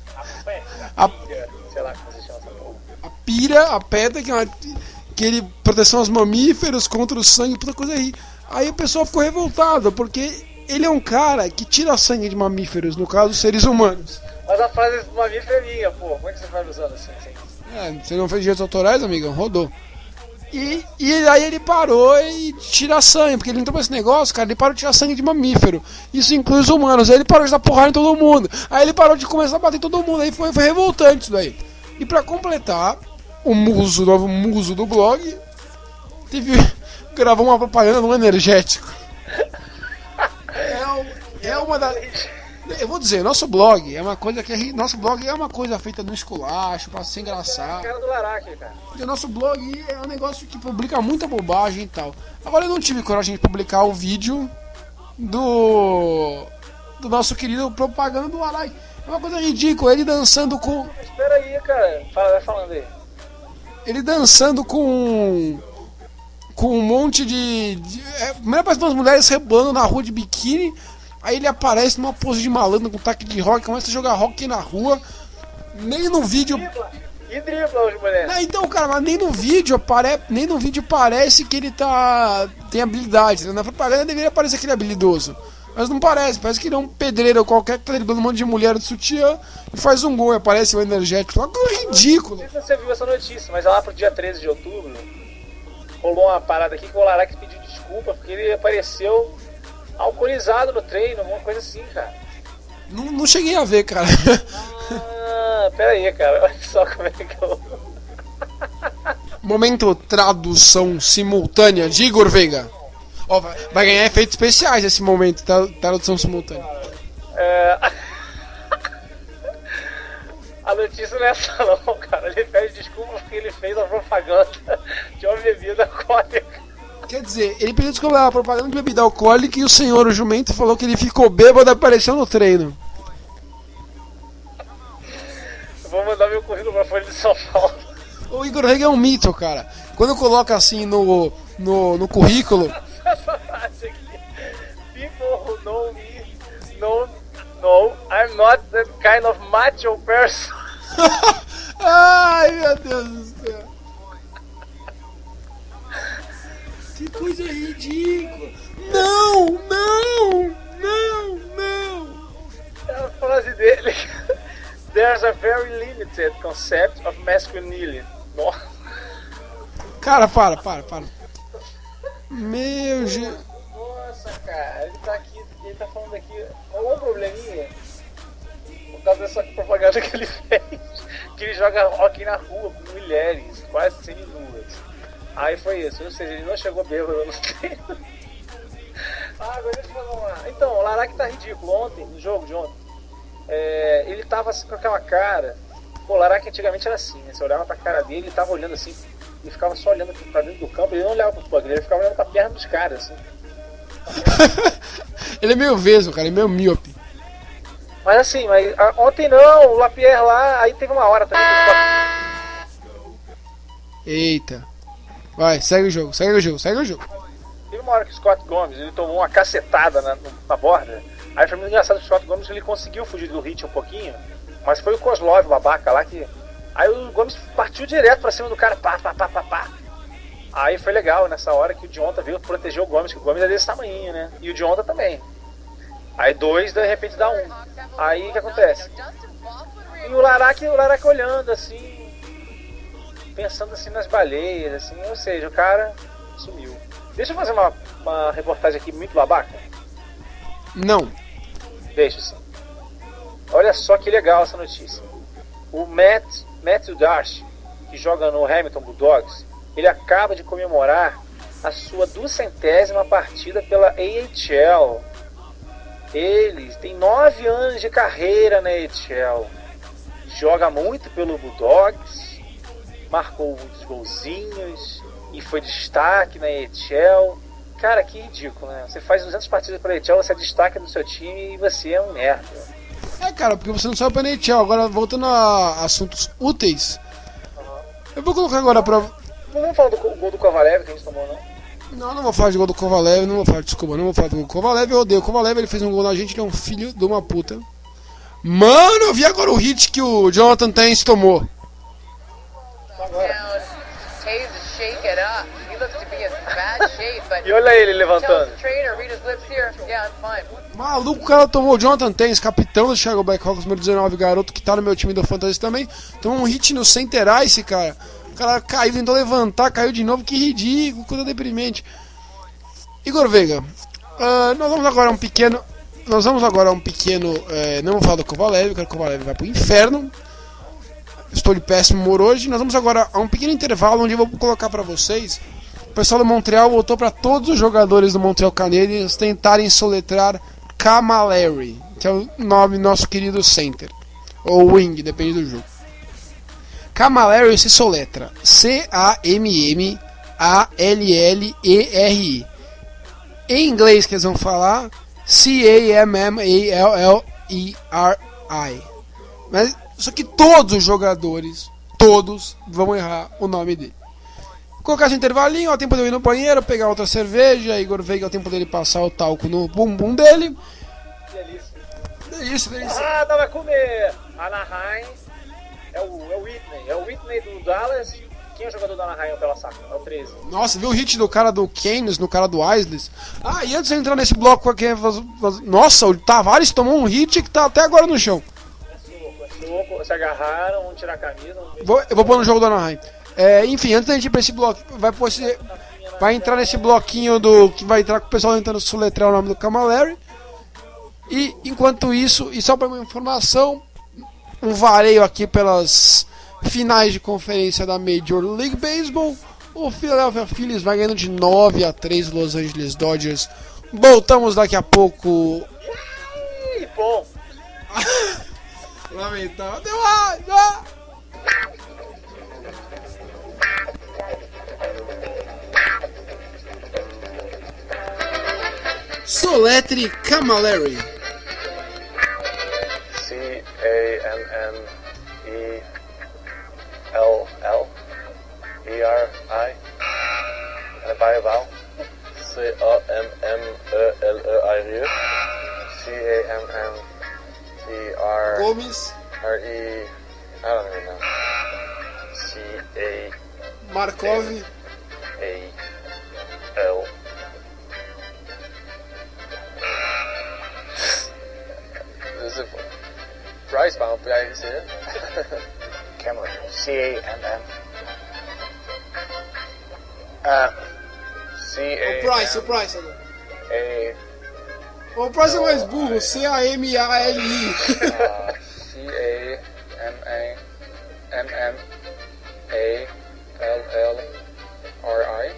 Sei lá como se chama essa porra. A PIRA, a PETA, que ele proteção aos mamíferos contra o sangue, puta coisa aí. Aí o pessoal ficou revoltado, porque ele é um cara que tira sangue de mamíferos, no caso, seres humanos. Mas a frase do mamífero é minha, pô. Como é que você faz usando assim? Você não fez direitos autorais, amigão? Rodou. E aí ele parou e tira sangue, porque ele entrou pra esse negócio, cara, ele parou de tirar sangue de mamífero. Isso inclui os humanos. Aí ele parou de dar porrada em todo mundo. Aí ele parou de começar a bater em todo mundo. Aí foi revoltante isso daí. E pra completar, o novo muso do blog, gravou uma propaganda no energético. É uma das... Eu vou dizer, nosso blog é uma coisa que nosso blog é uma coisa feita no esculacho, pra ser engraçado. Cara do Laraque, cara. E o nosso blog é um negócio que publica muita bobagem e tal. Agora eu não tive coragem de publicar o vídeo do nosso querido propaganda do Laraque. É uma coisa ridícula, ele dançando com... Espera aí, cara. Vai falando aí. Ele dançando com um monte primeiro aparece umas mulheres rebolando na rua de biquíni. Aí ele aparece numa pose de malandro com taque de rock, começa a jogar rock na rua. Nem no vídeo. E dribla os mulheres. Não, então, cara, mas nem no vídeo parece que ele tem habilidade. Na propaganda deveria parecer que ele é habilidoso. Mas não parece que ele é um pedreiro qualquer que tá driblando um monte de mulher de sutiã e faz um gol e aparece o energético. Uma coisa ridícula. Não sei se você viu essa notícia, mas lá pro dia 13 de outubro rolou uma parada aqui que o Laraque pediu desculpa porque ele apareceu alcoolizado no treino, alguma coisa assim, cara. Não cheguei a ver, cara. Pera aí, cara. Olha só como é que eu... Momento tradução simultânea de Igor Veiga. Ó, vai ganhar efeitos especiais esse momento, tradução simultânea. A notícia não é essa não, cara. Ele pede desculpa porque ele fez a propaganda de uma bebida alcoólica. Quer dizer, ele pediu desculpa da propaganda de bebida alcoólica e o senhor, o jumento, falou que ele ficou bêbado e apareceu no treino. Eu vou mandar meu currículo pra Folha de São Paulo. O Igor Veiga é um mito, cara. Quando coloca assim no currículo... Essa frase aqui. People who know me know I'm not that kind of macho person. Ai, meu Deus do céu. Que coisa ridícula. Não. É a frase dele. There's a very limited concept of masculinity. Nossa. Cara, para. Meu Deus. Nossa, cara. Ele tá falando aqui. Algum probleminha? Por causa dessa propaganda que ele fez. Que ele joga rock na rua com mulheres, quase semi-nuas. Aí foi isso, ou seja, ele não chegou bêbado no treino. Agora deixa eu falar uma... Então, o Laraque tá ridículo. Ontem, no jogo de ontem, ele tava assim com aquela cara. Pô, o Laraque antigamente era assim, né? Você olhava pra cara dele, ele tava olhando assim, ele ficava só olhando pra dentro do campo, ele não olhava pro plug, ele ficava olhando pra perna dos caras, assim. Ele é meio vesgo, cara, ele é meio míope. Mas assim, ontem não, o Lapierre lá, aí teve uma hora também que Eita. Vai, segue o jogo. Teve uma hora que o Scott Gomes, ele tomou uma cacetada na borda. Aí foi muito engraçado que o Scott Gomes, ele conseguiu fugir do hit um pouquinho, mas foi o Kozlov, babaca lá, que... Aí o Gomes partiu direto pra cima do cara, pá. Aí foi legal nessa hora que o Dionta veio proteger o Gomes, que o Gomes é desse tamanhinho, né? E o Dionta também. Aí 2, de repente dá 1. Aí o que acontece? E o Laraque olhando assim, pensando assim nas baleias, assim, ou seja, o cara sumiu. Deixa eu fazer uma reportagem aqui muito babaca. Não. Deixa sim. Olha só que legal essa notícia. O Matthew Darcy, que joga no Hamilton Bulldogs, ele acaba de comemorar a sua 200ª partida pela AHL. Ele tem 9 anos de carreira na AHL. Joga muito pelo Bulldogs, marcou muitos golzinhos e foi destaque na AHL. Cara, que ridículo, né? Você faz 200 partidas pela AHL, você é destaque do seu time e você é um merda. Cara, porque você não sabe pra NHL. Agora, voltando a assuntos úteis, eu vou colocar agora pra... Não vamos falar do gol do Kovalev que a gente tomou, não? Não vou falar de gol do Kovalev, não vou falar do gol do Kovalev, eu odeio o Kovalev, ele fez um gol na gente, ele é um filho de uma puta. Mano, eu vi agora o hit que o Jonathan Tays tomou. E olha ele levantando. Maluco, o cara tomou o Jonathan Tays, capitão do Chicago Blackhawks, número 19, garoto que tá no meu time do Fantasy também. Tomou um hit no center ice, cara. O cara caiu, tentou levantar, caiu de novo, que ridículo, coisa deprimente. Igor Veiga, nós vamos agora a um pequeno... não vou falar do Kovalev, quero que o Kovalev vai pro inferno. Estou de péssimo humor hoje. Nós vamos agora a um pequeno intervalo onde eu vou colocar pra vocês. O pessoal do Montreal voltou pra todos os jogadores do Montreal Canadiens tentarem soletrar Cammalleri, que é o nome do nosso querido center. Ou wing, depende do jogo. Cammalleri se soletra Cammalleri. Em inglês que eles vão falar Cammalleri. Mas só que todos os jogadores, todos vão errar o nome dele. Vou colocar esse intervalinho, ó, tempo de eu ir no banheiro, pegar outra cerveja, Igor Veiga, é o tempo dele passar o talco no bumbum dele. Delícia. Ah, dá pra comer! Anaheim é o Whitney. É o Whitney do Dallas. Quem é o jogador do Anaheim pela saca? É o 13. Nossa, viu o hit do cara do Keynes, no cara do Isles? Ah, e antes de entrar nesse bloco aqui, nossa, o Tavares tomou um hit que tá até agora no chão. É soco, se agarraram, vão tirar a camisa. Eu vou pôr no jogo do Anaheim. Enfim, antes da gente ir pra esse bloco, vai entrar nesse bloquinho do que vai entrar com o pessoal tentando soletrar o nome do Cammalleri. E enquanto isso, e só para uma informação, um vareio aqui pelas finais de conferência da Major League Baseball. O Philadelphia Phillies vai ganhando de 9-3 Los Angeles Dodgers. Voltamos daqui a pouco. Ih, bom. Lamentável. Deu ar! Soletre Cammalleri. Cammalleri. And a vowel. Cammalleri. Cammer. Gomes. RE. I don't even know. Markov. AL. This is Bryce Bound, but I didn't see it. Cammalleri. CAMM. O Price agora. A. O Price é mais burro, CAMALI. CAMMANNALLRI.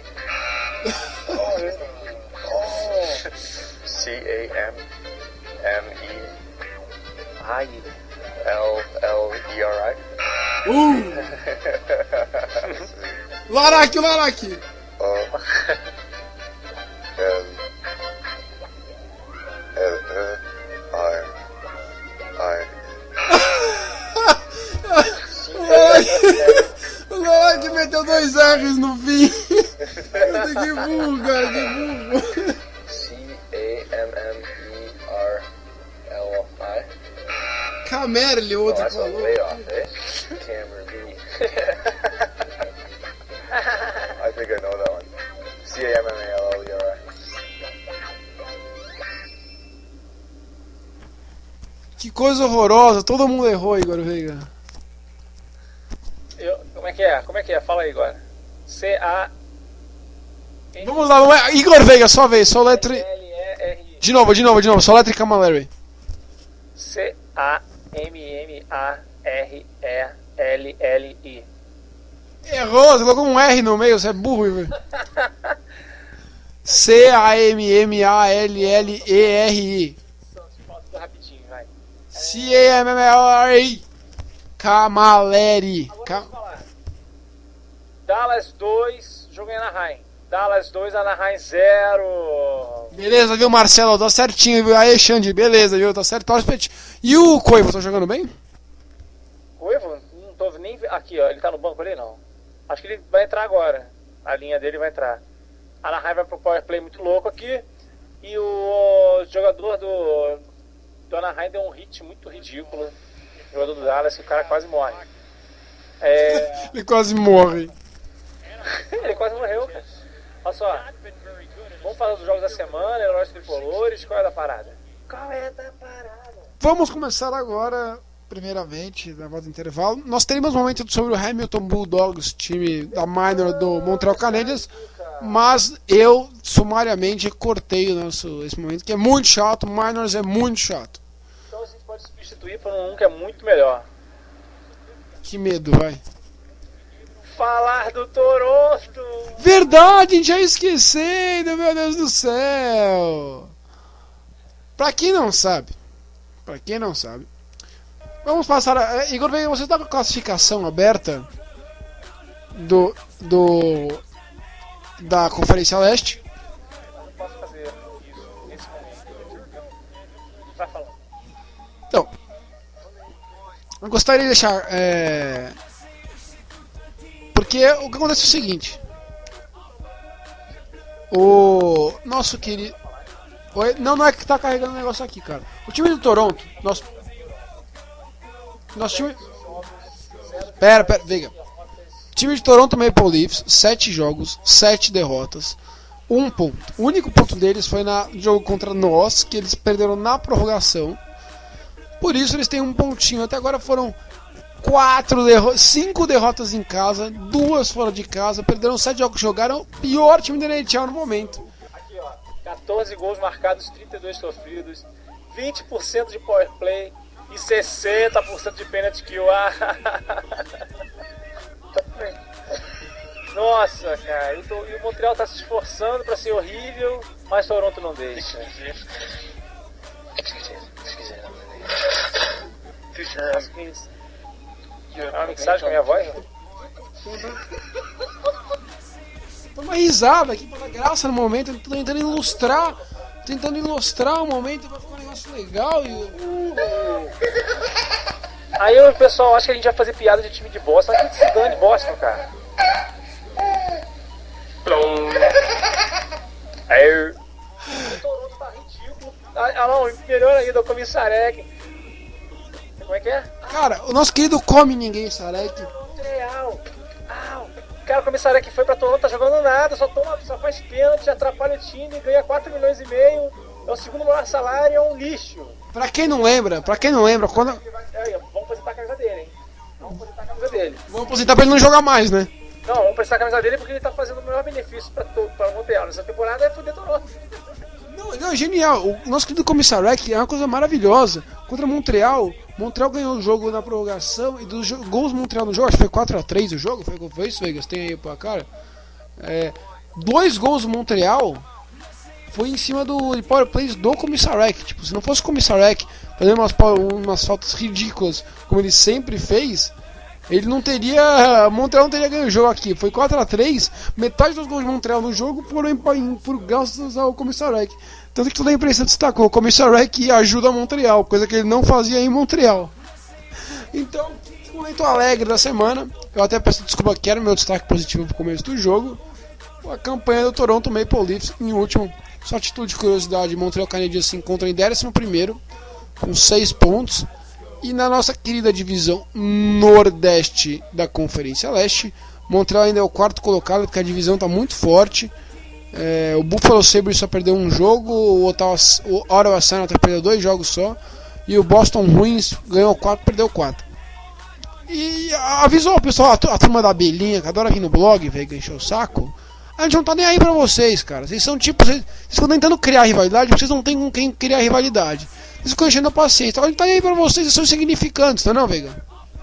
CAMMELLERI. Laraki. O Laraki meteu 2 R's no fim. Que burro, cara, que burro. CAMMERLI. Camerli, o outro That's a falou. layoff, eh? Cammerly. I think I know that one. CAMMALLERI. Que coisa horrorosa, todo mundo errou, Igor Veiga. Como é que é? Fala aí agora. CA. Vamos lá, Igor Veiga, sua vez, soletre. LERI. De novo, soletre Cammalleri. CAMMARELLI. Errou, você colocou um R no meio, você é burro, Igor. CAMMALLERI. Tudo rapidinho, vai. CAMMALLERI. Cammalleri. Dallas 2, jogo em Anaheim. Dallas 2, Anaheim 0. Beleza, viu, Marcelo? Tá certinho, viu? Aí, Xande, beleza, viu? Tá certo. E o Koivu, tá jogando bem? Koivu? Não tô nem aqui, ó. Ele tá no banco ali, não. Acho que ele vai entrar agora. A linha dele vai entrar. Anaheim vai pro power play muito louco aqui. E o jogador do Anaheim deu um hit muito ridículo. O jogador do Dallas, que o cara quase morre. Ele quase morre. Ele quase morreu, cara. Olha só. Vamos falar dos jogos da semana, heróis tricolores. Qual é da parada? Vamos começar agora, primeiramente, na volta do intervalo. Nós teremos um momento sobre o Hamilton Bulldogs, time da minor do Montreal Canadiens, mas eu sumariamente cortei esse momento, que é muito chato. Minors é muito chato. Então a gente pode substituir por um que é muito melhor. Que medo, vai. Falar do Toronto! Verdade, a gente já esquecendo, meu Deus do céu. Pra quem não sabe, vamos passar. Igor, você está com a classificação aberta da Conferência Leste? Eu não posso fazer isso nesse momento. Vai falando. Então, eu gostaria de deixar. Porque o que acontece é o seguinte: o nosso querido. Não é que tá carregando o negócio aqui, cara. O time do Toronto, nosso time. Pera, vega. Time de Toronto Maple Leafs, 7 jogos, 7 derrotas, 1 ponto. O único ponto deles foi no jogo contra nós, que eles perderam na prorrogação. Por isso eles têm um pontinho. Até agora foram 5 derrotas em casa, 2 fora de casa. Perderam 7 jogos que jogaram. Pior time da NHL no momento. Aqui, ó. 14 gols marcados, 32 sofridos, 20% de power play e 60% de penalty kill. Nossa, cara. E o Montreal tá se esforçando pra ser horrível, mas Toronto não deixa. Acho que isso. É uma mixagem com a minha voz? Foi uma risada aqui pela graça no momento. Eu tô tentando ilustrar o momento pra ficar um negócio legal. Aí o pessoal acha que a gente vai fazer piada de time de Boston. Aqui se dane Boston, cara. Aí. O Toronto tá ridículo. Não, melhor ainda, o Commissarek. Como é que é? Cara, o nosso querido come ninguém, Sarek. Montreal. Cara, o Commissarek foi pra Toronto, tá jogando nada, só faz pênalti, atrapalha o time, ganha 4 milhões e meio, é o segundo maior salário, é um lixo. Pra quem não lembra, quando... Vamos apresentar a camisa dele, hein? Vamos apresentar pra ele não jogar mais, né? Não, vamos apresentar a camisa dele porque ele tá fazendo o melhor benefício pra Montreal nessa temporada, é foder Toronto. Não, é genial. O nosso querido Commissarek é uma coisa maravilhosa. Contra Montreal ganhou o jogo na prorrogação. E dos gols Montreal no jogo, acho que foi 4-3 o jogo. Foi isso, Vegas? Tem aí pra cara. 2 gols do Montreal foi em cima do power plays do Commissarek. Tipo, se não fosse o Commissarek fazendo umas faltas ridículas, como ele sempre fez, Montreal não teria ganho o jogo aqui. Foi 4-3. Metade dos gols de Montreal no jogo foram por graças ao Commissarek. Tanto que toda a imprensa destacou: o Commissarek ajuda Montreal, coisa que ele não fazia em Montreal. Então, momento alegre da semana. Eu até peço desculpa que era o meu destaque positivo pro começo do jogo. A campanha do Toronto Maple Leafs em último. Só a título de curiosidade: Montreal Canadiens se encontra em 11º com 6 pontos. E na nossa querida divisão Nordeste da Conferência Leste, Montreal ainda é o 4º colocado, porque a divisão está muito forte. O Buffalo Sabres só perdeu um jogo, o Ottawa Senators perdeu 2 jogos só, e o Boston Bruins ganhou 4, perdeu 4. E avisou o pessoal, a turma da Belinha, que adora vir no blog, velho, encher o saco. A gente não tá nem aí pra vocês, cara. Vocês são tipo, vocês estão tentando criar rivalidade, vocês não tem com quem criar rivalidade. Vocês ficam enchendo a paciência. A gente tá nem aí pra vocês, vocês são insignificantes, não é não, Veiga?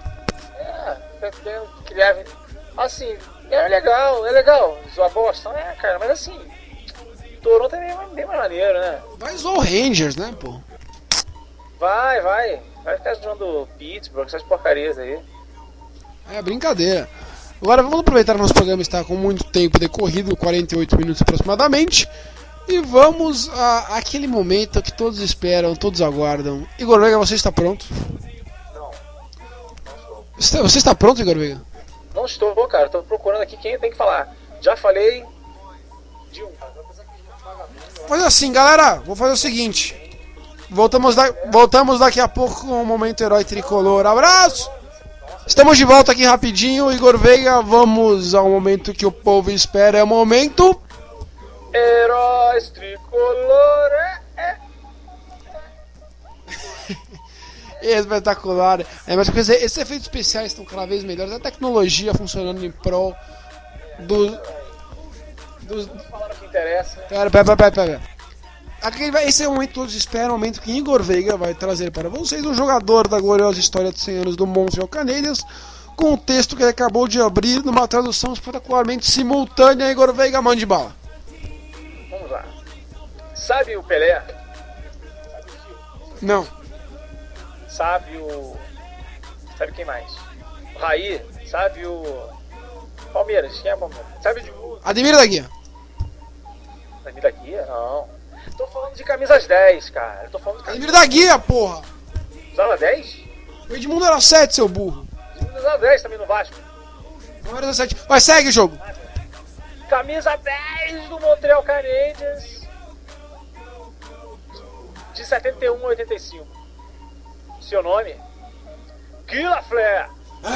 Criar. Assim, é legal. Zoar Boston, cara, mas assim, Toronto é bem mais maneiro, né? Vai zoar o Rangers, né, pô? Vai ficar zoando Pittsburgh, essas porcarias aí. É brincadeira. Agora vamos aproveitar que nosso programa está com muito tempo decorrido, 48 minutos aproximadamente, e vamos àquele momento que todos esperam, todos aguardam. Igor Veiga, você está pronto? Não Você está pronto, Igor Veiga? Não estou, cara. Estou procurando aqui quem tem que falar. Já falei, rapidinho. Vou fazer assim, galera. Vou fazer o seguinte. Voltamos daqui a pouco com o Momento Herói Tricolor. Abraço! Estamos de volta aqui rapidinho. Igor Veiga, vamos ao momento que o povo espera. É o momento... Heróis Tricolor. Espetacular. Mas coisa, esses efeitos especiais estão cada vez melhores. A tecnologia funcionando em prol dos... Falaram o que interessa. Pera. Esse é o momento que todos esperam, o momento que Igor Veiga vai trazer para vocês um jogador da gloriosa história de 100 anos do Montreal Canadiens, com o texto que ele acabou de abrir numa tradução espetacularmente simultânea. Igor Veiga, mande bala. Vamos lá. Sabe o Pelé? Não. Sabe quem mais? O Raí? Sabe o Palmeiras? Quem é o Palmeiras? Sabe o Ademir da Guia. Ademir da Guia? Não. Tô falando de camisas 10, cara. Tô falando de Ademir da Guia, porra. Usava 10? O Edmundo era 7, seu burro. Usava 10 também no Vasco. Não era 7. Vai, segue o jogo. Camisa 10 do Montreal Canadiens. De 71 a 85. Seu nome? Guy Lafleur.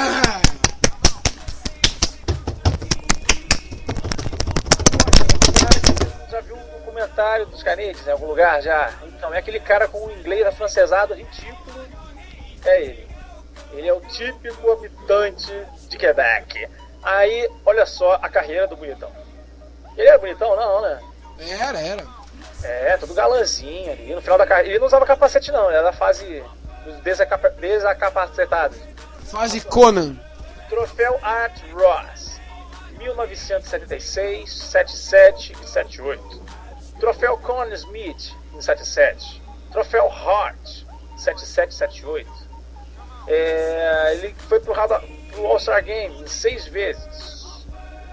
Já viu um comentário dos Canadiens em algum lugar já? Então, é aquele cara com um inglês afrancesado ridículo. É ele. Ele é o típico habitante de Quebec. Aí, olha só a carreira do bonitão. Ele era bonitão? Não, né? Era. É, todo galãzinho ali. No final da carreira. Ele não usava capacete, não. Ele era da fase dos descapacetados. Fase Conan. Troféu Art Ross. 1976, 77 e 78. Troféu Conn Smith em 77. Troféu Hart 77 e 78. Ele foi pro All-Star Game 6 vezes.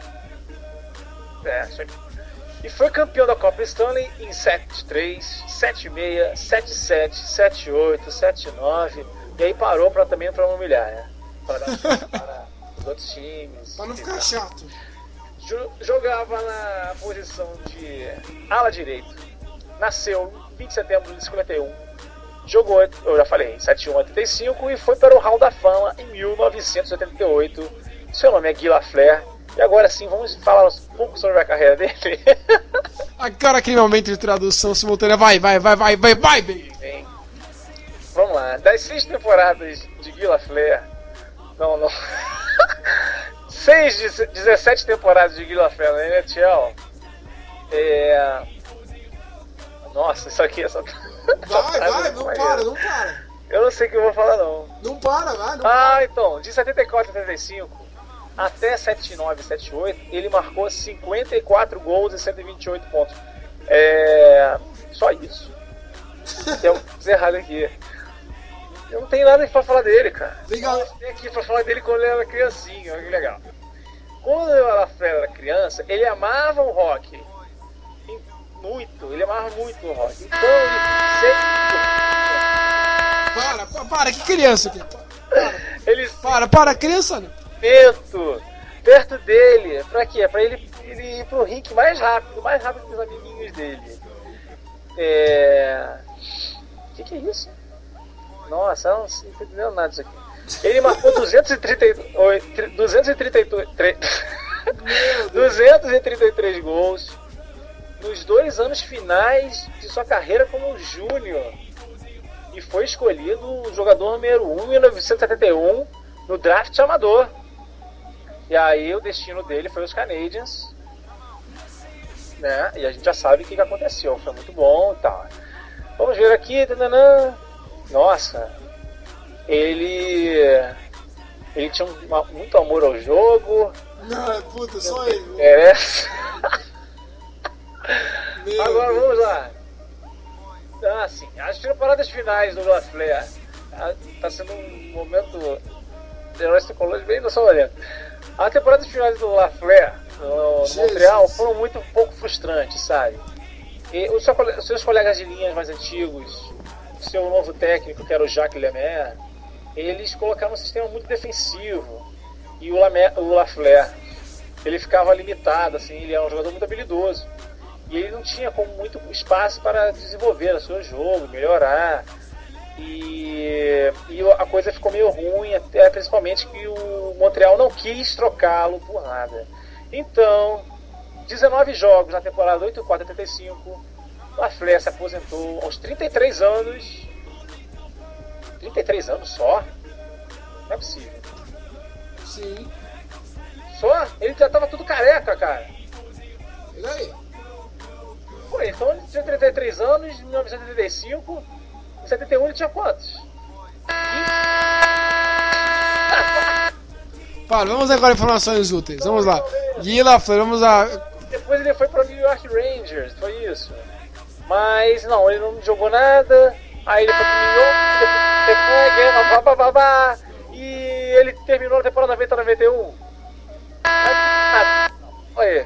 Isso aí. E foi campeão da Copa Stanley em 7-3, 7-6, 7-7, 7-8, 7-9. E aí parou também para não humilhar, né? Para os outros times. Pra não ficar chato. Jogava na posição de ala direito. Nasceu em 20 de setembro de 51. Jogou, eu já falei, em 71 a 85 e foi para o Hall da Fama em 1988. Seu nome é Guy Lafleur. E agora sim, vamos falar um pouco sobre a carreira dele. Agora aquele momento de tradução simultânea. Vai, bem. Vamos lá. Das 6 temporadas de Guy Lafleur... Não. 6 de 17 temporadas de Guy Lafleur na NHL. Nossa, isso aqui é só... Vai, não para. Eu não sei o que eu vou falar, não. Não para. Então, de 74 a 75... Até 79 e 78, ele marcou 54 gols e 128 pontos. Só isso. Tem algo errado aqui. Eu não tenho nada pra falar dele, cara. Legal. Eu tenho aqui pra falar dele quando ele era criancinha, olha que legal. Quando eu era criança, ele amava o rock. Ele amava muito o rock. Então ele sempre... Para, que criança aqui? Para, criança não. Perto dele, pra quê? Pra ele ir pro rink mais rápido que os amiguinhos dele. Que é isso? Nossa, eu não tô entendendo nada disso aqui. Ele marcou 233 gols nos 2 anos finais de sua carreira como júnior e foi escolhido o jogador número 1 em 1971 no draft amador. E aí o destino dele foi os Canadiens, né? E a gente já sabe o que aconteceu. Foi muito bom e tal. Vamos ver aqui. Nossa, ele tinha muito amor ao jogo. Não, puta, só ele. Agora vamos lá. Sim, as temporadas finais do Lafleur tá sendo um momento de Heróis Tricolores bem do Salvador. As temporadas finais do Lafleur no Montreal foram um pouco frustrantes, sabe? E os seus colegas de linhas mais antigos, o seu novo técnico, que era o Jacques Lemaire, eles colocaram um sistema muito defensivo. E o Lafleur, ele ficava limitado, assim, ele é um jogador muito habilidoso. E ele não tinha como muito espaço para desenvolver o seu jogo, melhorar. E a coisa ficou meio ruim, até principalmente que o Montreal não quis trocá-lo por nada. Então, 19 jogos na temporada 84-85, Lafleur se aposentou aos 33 anos. 33 anos só? Não é possível. Sim. Só? Ele já tava tudo careca, cara. E daí? Pô, então ele tinha 33 anos, em 1985, em 71 ele tinha quantos? Para, vamos agora informações úteis. Vamos lá. Guy Lafleur, vamos lá. Depois ele foi para o New York Rangers, foi isso. Mas não, ele não jogou nada. Aí ele foi pro New York, depois e ele terminou a temporada 90-91. Olha aí.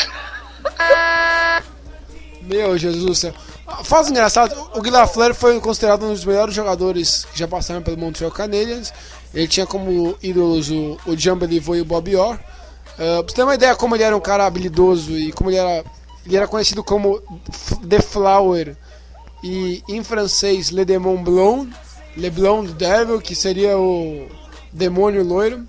Meu Jesus do céu. Fato engraçado, o Guy Lafleur foi considerado um dos melhores jogadores que já passaram pelo Montreal Canadiens. Ele tinha como ídolos o Jean Beliveau e o Bobby Orr. Pra você ter uma ideia como ele era um cara habilidoso e como ele era conhecido como The Flower e em francês Le Démon Blond, Le Blond Devil, que seria o demônio loiro.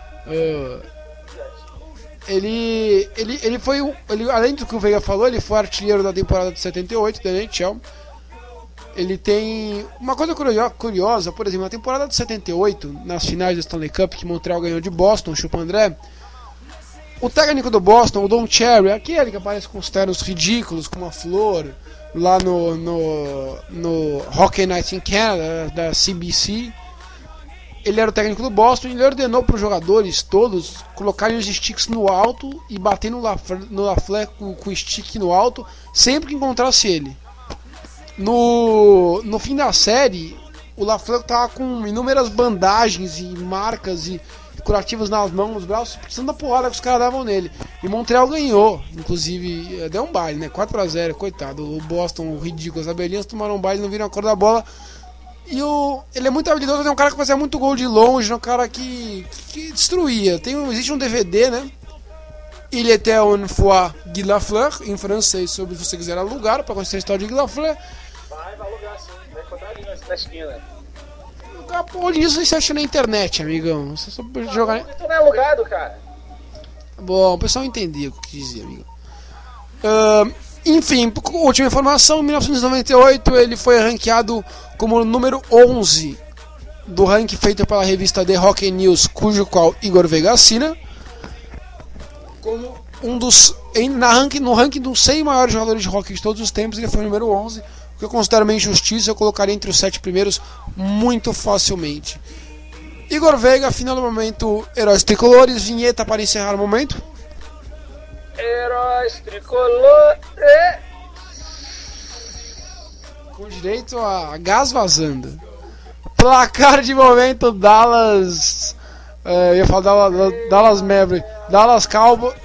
Ele foi além do que o Veiga falou, ele foi artilheiro da temporada de 78 da NHL. Ele tem uma coisa curiosa, por exemplo, na temporada de 78, nas finais do Stanley Cup, que Montreal ganhou de Boston, o Chupa André, o técnico do Boston, o Don Cherry, aquele que aparece com os ternos ridículos, com uma flor, lá no Hockey Night in Canada, da CBC, ele era o técnico do Boston e ele ordenou para os jogadores todos colocarem os sticks no alto e bater no Lafleur com o stick no alto sempre que encontrasse ele. No fim da série, o Lafleur estava com inúmeras bandagens e marcas e curativos nas mãos, nos braços, precisando da porrada que os caras davam nele. E Montreal ganhou, inclusive, deu um baile, né? 4-0, coitado. O Boston, o ridículo, as abelhinhas tomaram um baile, não viram a cor da bola. E ele é muito habilidoso, é um cara que fazia muito gol de longe, é um cara que destruía. Existe um DVD, né? Il était une fois Guy Lafleur, em francês, sobre se você quiser alugar, para conhecer a história de Guy Lafleur. Vai alugar sim, vai encontrar ali na esquina. Onde isso você acha na internet, amigão? Você só pode jogar. Tu não é alugado, cara. Bom, o pessoal entendia o que eu dizia, amigo. Enfim, última informação, em 1998 ele foi ranqueado como o número 11 do ranking feito pela revista The Hockey News, cujo qual Igor Veiga assina, como um dos no ranking dos 100 maiores jogadores de hockey de todos os tempos. Ele foi o número 11, o que eu considero uma injustiça. Eu colocaria entre os 7 primeiros muito facilmente. Igor Veiga, final do momento, heróis tricolores, vinheta para encerrar o momento. Heróis tricolores. Com direito a gás vazando. Placar de momento, Dallas. Eu ia falar Dallas Mavericks. Dallas Cowboys.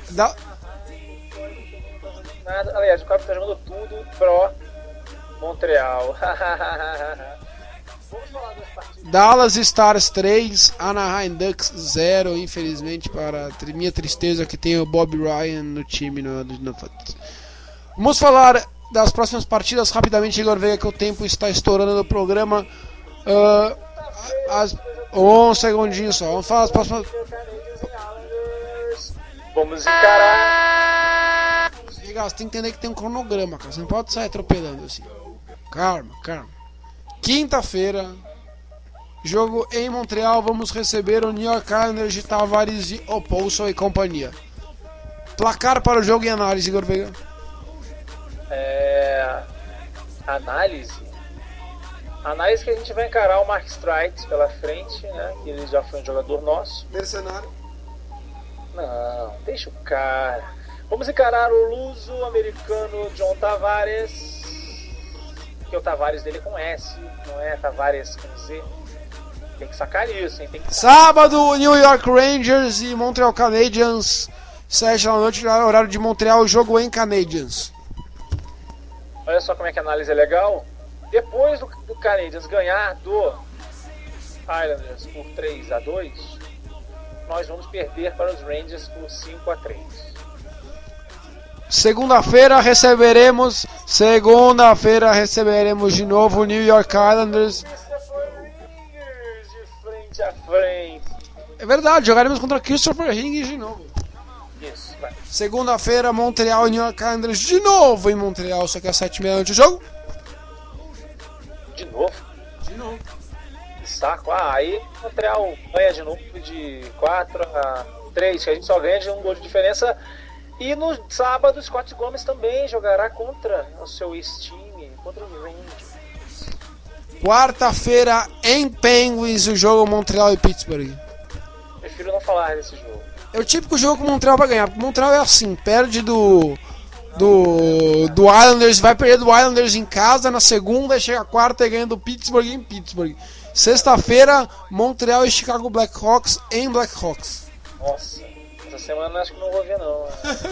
Nada. Aliás, o Cowboys tá jogando tudo pro Montreal. Vamos falar das partidas. Dallas Stars 3, Anaheim Ducks 0. Infelizmente, para minha tristeza, que tem o Bob Ryan no time. Vamos falar das próximas partidas rapidamente, Igor Veiga, que o tempo está estourando no programa. Um segundinho só. Vamos falar das próximas. Vamos encarar. Você tem que entender que tem um cronograma, cara. Você não pode sair atropelando assim. Calma. Quinta-feira, jogo em Montreal. Vamos receber o New York Islanders de Tavares e Opolso e companhia. Placar para o jogo e análise, Igor Veiga. Análise que a gente vai encarar o Mark Streit pela frente, né? Que ele já foi um jogador nosso. Mercenário. Não, deixa o cara. Vamos encarar o luso-americano John Tavares. Que o Tavares dele é com S, não é Tavares com Z. Tem que sacar isso, hein? Sábado, New York Rangers e Montreal Canadiens. 7 da noite, horário de Montreal, jogo em Canadiens. Olha só como é que a análise é legal. Depois do Canadiens ganhar do Islanders por 3-2, nós vamos perder para os Rangers por 5-3. Segunda-feira receberemos de novo o New York Islanders. De frente a frente. É verdade, jogaremos contra Christopher Hingis de novo. Isso, vai. Segunda-feira, Montreal e New York Islanders de novo em Montreal, só que às 7h30 o jogo. De novo? De novo. Que saco. Aí Montreal ganha de novo de 4-3, que a gente só ganha de um gol de diferença. E no sábado, Scott Gomes também jogará contra o seu ex-time, contra o Rangers. Quarta-feira em Penguins, o jogo Montreal e Pittsburgh. Prefiro não falar desse jogo. É o típico jogo que o Montreal vai ganhar. Porque o Montreal é assim, perde do Islanders, vai perder do Islanders em casa na segunda, chega a quarta e ganha do Pittsburgh em Pittsburgh. Sexta-feira, Montreal e Chicago Blackhawks em Blackhawks. Nossa, essa semana acho que não vou ver não.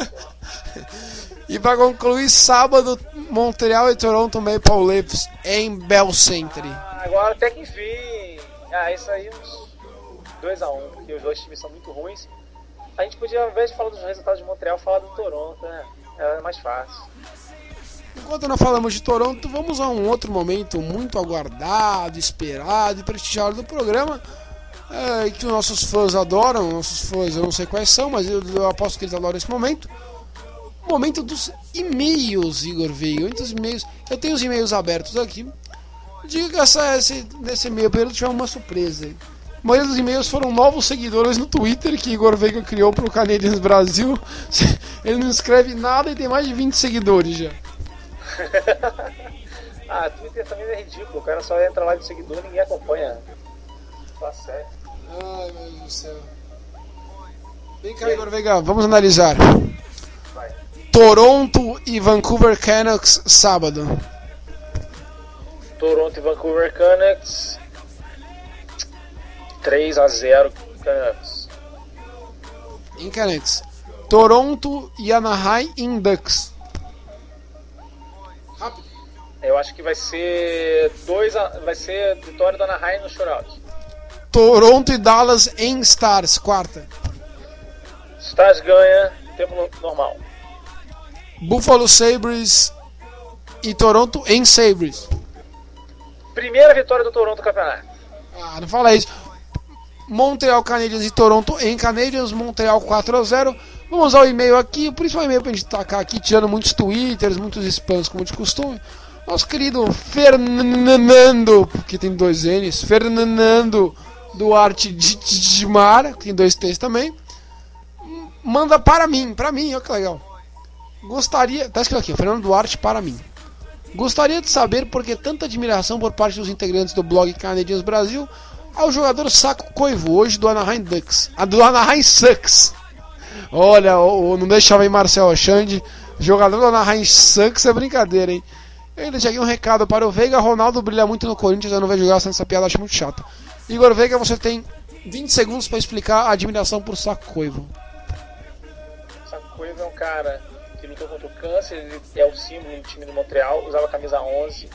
E para concluir, sábado, Montreal e Toronto Maple Leafs em Bell Center. Agora até que enfim. Isso aí uns 2-1, porque os dois times são muito ruins. A gente podia, ao invés de falar dos resultados de Montreal, falar do Toronto, né? É mais fácil. Enquanto não falamos de Toronto, vamos a um outro momento muito aguardado, esperado e prestigiado do programa, que os nossos fãs adoram. Nossos fãs, eu não sei quais são, mas eu aposto que eles adoram esse momento. O momento dos e-mails, Igor Veiga. Eu tenho os e-mails abertos aqui. Diga que nesse e-mail período tiver uma surpresa. A maioria dos e-mails foram novos seguidores no Twitter que Igor Veiga criou pro Canadiens Brasil. Ele não escreve nada e tem mais de 20 seguidores já. Twitter também é ridículo. O cara só entra lá de seguidor e ninguém acompanha. Tá certo. Ai, meu Deus do céu. Vem cá, Igor Veiga, vamos analisar. Vai. Toronto e Vancouver Canucks, sábado. Toronto e Vancouver Canucks 3-0 Canucks. Em Canucks. Toronto e Anaheim em Ducks. Rápido. Eu acho que vai ser vitória do Anaheim no shootout. Toronto e Dallas em Stars, quarta. Stars ganha, tempo normal. Buffalo Sabres e Toronto em Sabres. Primeira vitória do Toronto no campeonato. Não fala isso. Montreal Canadiens e Toronto em Canadiens, Montreal 4-0. Vamos ao e-mail aqui, o principal e-mail pra gente tacar aqui, tirando muitos twitters, muitos spams como de costume. Nosso querido Fernando, que tem 2 N's, Fernando Duarte de Mar, que tem 2 T's também, manda para mim, olha que legal. Gostaria, tá escrito aqui, Fernando Duarte para mim. Gostaria de saber por que tanta admiração por parte dos integrantes do blog Canadiens Brasil ao jogador Saco Koivu, hoje do Anaheim Ducks. Do Anaheim Sucks. Olha, não deixava em Marcel Achande. Jogador do Anaheim Sucks é brincadeira, hein? Eu ainda cheguei um recado para o Veiga. Ronaldo brilha muito no Corinthians, eu não vejo jogar essa piada, acho muito chata. Igor Veiga, você tem 20 segundos para explicar a admiração por Saco Koivu. Saco Koivu é um cara que lutou contra o câncer, ele é o símbolo do time do Montreal, usava a camisa 11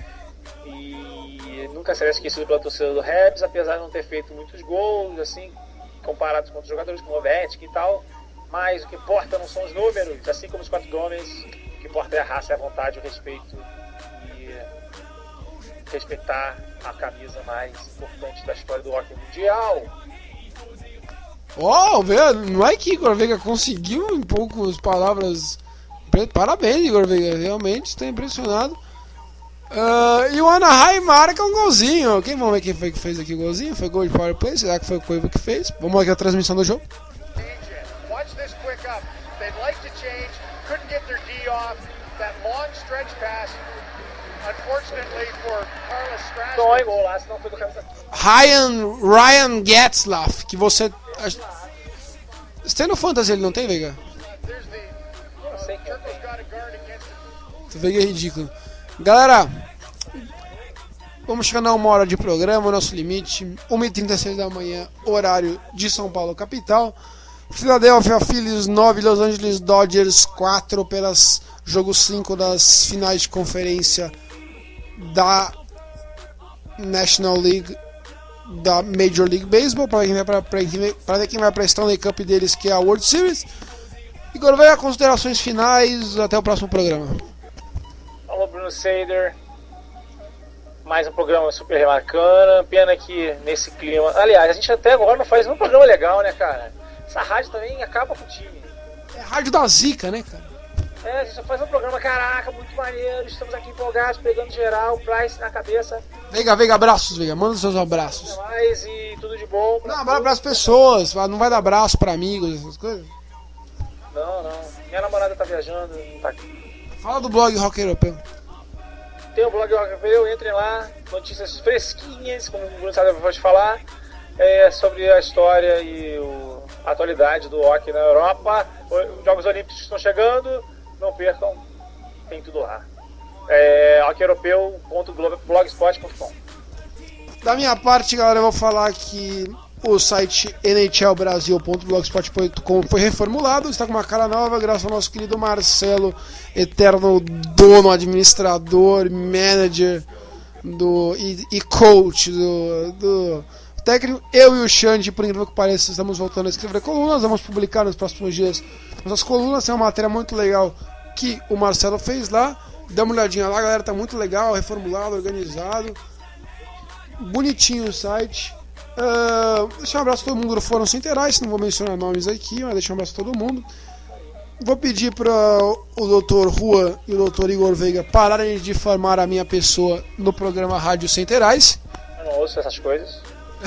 e nunca será esquecido pela torcida do Habs, apesar de não ter feito muitos gols, assim, comparados com outros jogadores como o Ovechkin e tal, mas o que importa não são os números, assim como os 4 Gomes, o que importa é a raça, é a vontade, o respeito e respeitar a camisa mais importante da história do hockey mundial. Não é que Igor Veiga conseguiu em poucas palavras. Parabéns, Igor Veiga, realmente estou impressionado. E o Anaheim marca um golzinho. Vamos ver quem foi que fez aqui o golzinho? Foi gol de power play? Será que foi o Koivu que fez? Vamos ver aqui a transmissão do jogo. Watch this quick up. They'd like to change, couldn't get their D off. That long stretch pass, unfortunately for Carlos Strasburg. Não é golaço, não foi do camisa. Ryan Getzlaff, que você tem no Fantasy, ele não tem, Veiga? Não sei quem tem. O Veiga é ridículo. Galera, vamos chegando a 1 hora de programa, o nosso limite, 1h36 da manhã, horário de São Paulo, capital. Philadelphia Phillies 9, Los Angeles Dodgers 4 pelas jogo 5 das finais de conferência da National League, da Major League Baseball, para quem vai para a Stanley Cup deles, que é a World Series. Igor Veiga, considerações finais, até o próximo programa. Alô, Bruno Seider. Mais um programa super bacana. Pena que nesse clima. Aliás, a gente até agora não faz um programa legal, né, cara? Essa rádio também acaba com o time. É a rádio da zica, né, cara? A gente só faz um programa, caraca, muito maneiro. Estamos aqui empolgados, pegando geral, Price na cabeça. Veiga, abraços, Veiga. Manda os seus abraços. Mais e tudo de bom. Não, abraço pras pessoas. Não vai dar abraço pra amigos, essas coisas. Não. Minha namorada tá viajando, não tá aqui. Fala do blog Rock Europeu. Tem o blog Rock Europeu, entrem lá. Notícias fresquinhas, como o Bruno Sader pode falar. Sobre a história e a atualidade do hockey na Europa. Os Jogos Olímpicos estão chegando. Não percam, tem tudo lá. hockeyeuropeu.blogspot.com. Da minha parte, galera, eu vou falar que o site nhlbrasil.blogspot.com foi reformulado, está com uma cara nova, graças ao nosso querido Marcelo, eterno dono, administrador, manager e coach do técnico. Eu e o Xande, por incrível que pareça, estamos voltando a escrever colunas, vamos publicar nos próximos dias nossas colunas. Tem uma matéria muito legal que o Marcelo fez lá, dá uma olhadinha lá, galera, tá muito legal, reformulado, organizado, bonitinho o site. Deixa um abraço a todo mundo do Fórum Centerais, não vou mencionar nomes aqui, mas deixa um abraço a todo mundo. Vou pedir para o Dr. Juan e o Dr. Igor Veiga pararem de difamar a minha pessoa no programa Rádio Centerais. Eu não ouço essas coisas.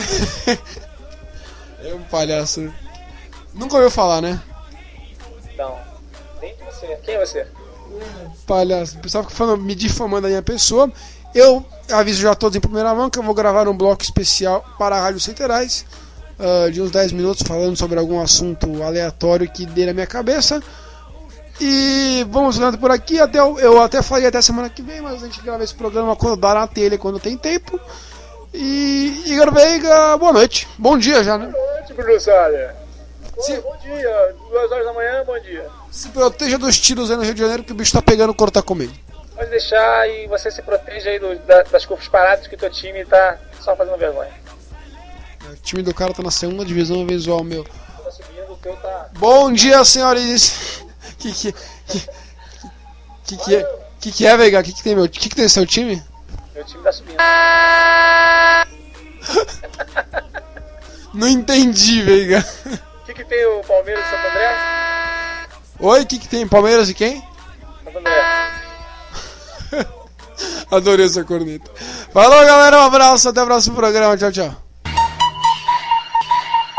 É um palhaço. Nunca ouviu falar, né? Não. Nem de você. Quem é você? Palhaço. O pessoal fica me difamando a minha pessoa. Eu aviso já todos em primeira mão que eu vou gravar um bloco especial para a Rádio Centerais, de uns 10 minutos, falando sobre algum assunto aleatório que dê na minha cabeça. E vamos ficando por aqui. Eu até falei até semana que vem, mas a gente grava esse programa quando dá na telha, quando tem tempo. E Igor Veiga, boa noite. Bom dia já, né? Boa noite, Bruno Sader. Bom dia. 2 horas da manhã, bom dia. Se proteja dos tiros aí no Rio de Janeiro, que o bicho tá pegando quando tá comendo. Pode deixar e você se proteja aí das curvas paradas, que o teu time tá só fazendo vergonha. O time do cara tá na segunda divisão visual, meu. Tá subindo, o teu tá... Bom dia, senhores. Que é, Veiga? Que tem, meu? Que tem seu time? Meu time tá subindo. Não entendi, Veiga. O que tem o Palmeiras e Santo André? Oi, o que tem? Palmeiras e quem? Santo André. Adorei essa corneta. Falou, galera, um abraço, até o próximo programa, tchau, tchau.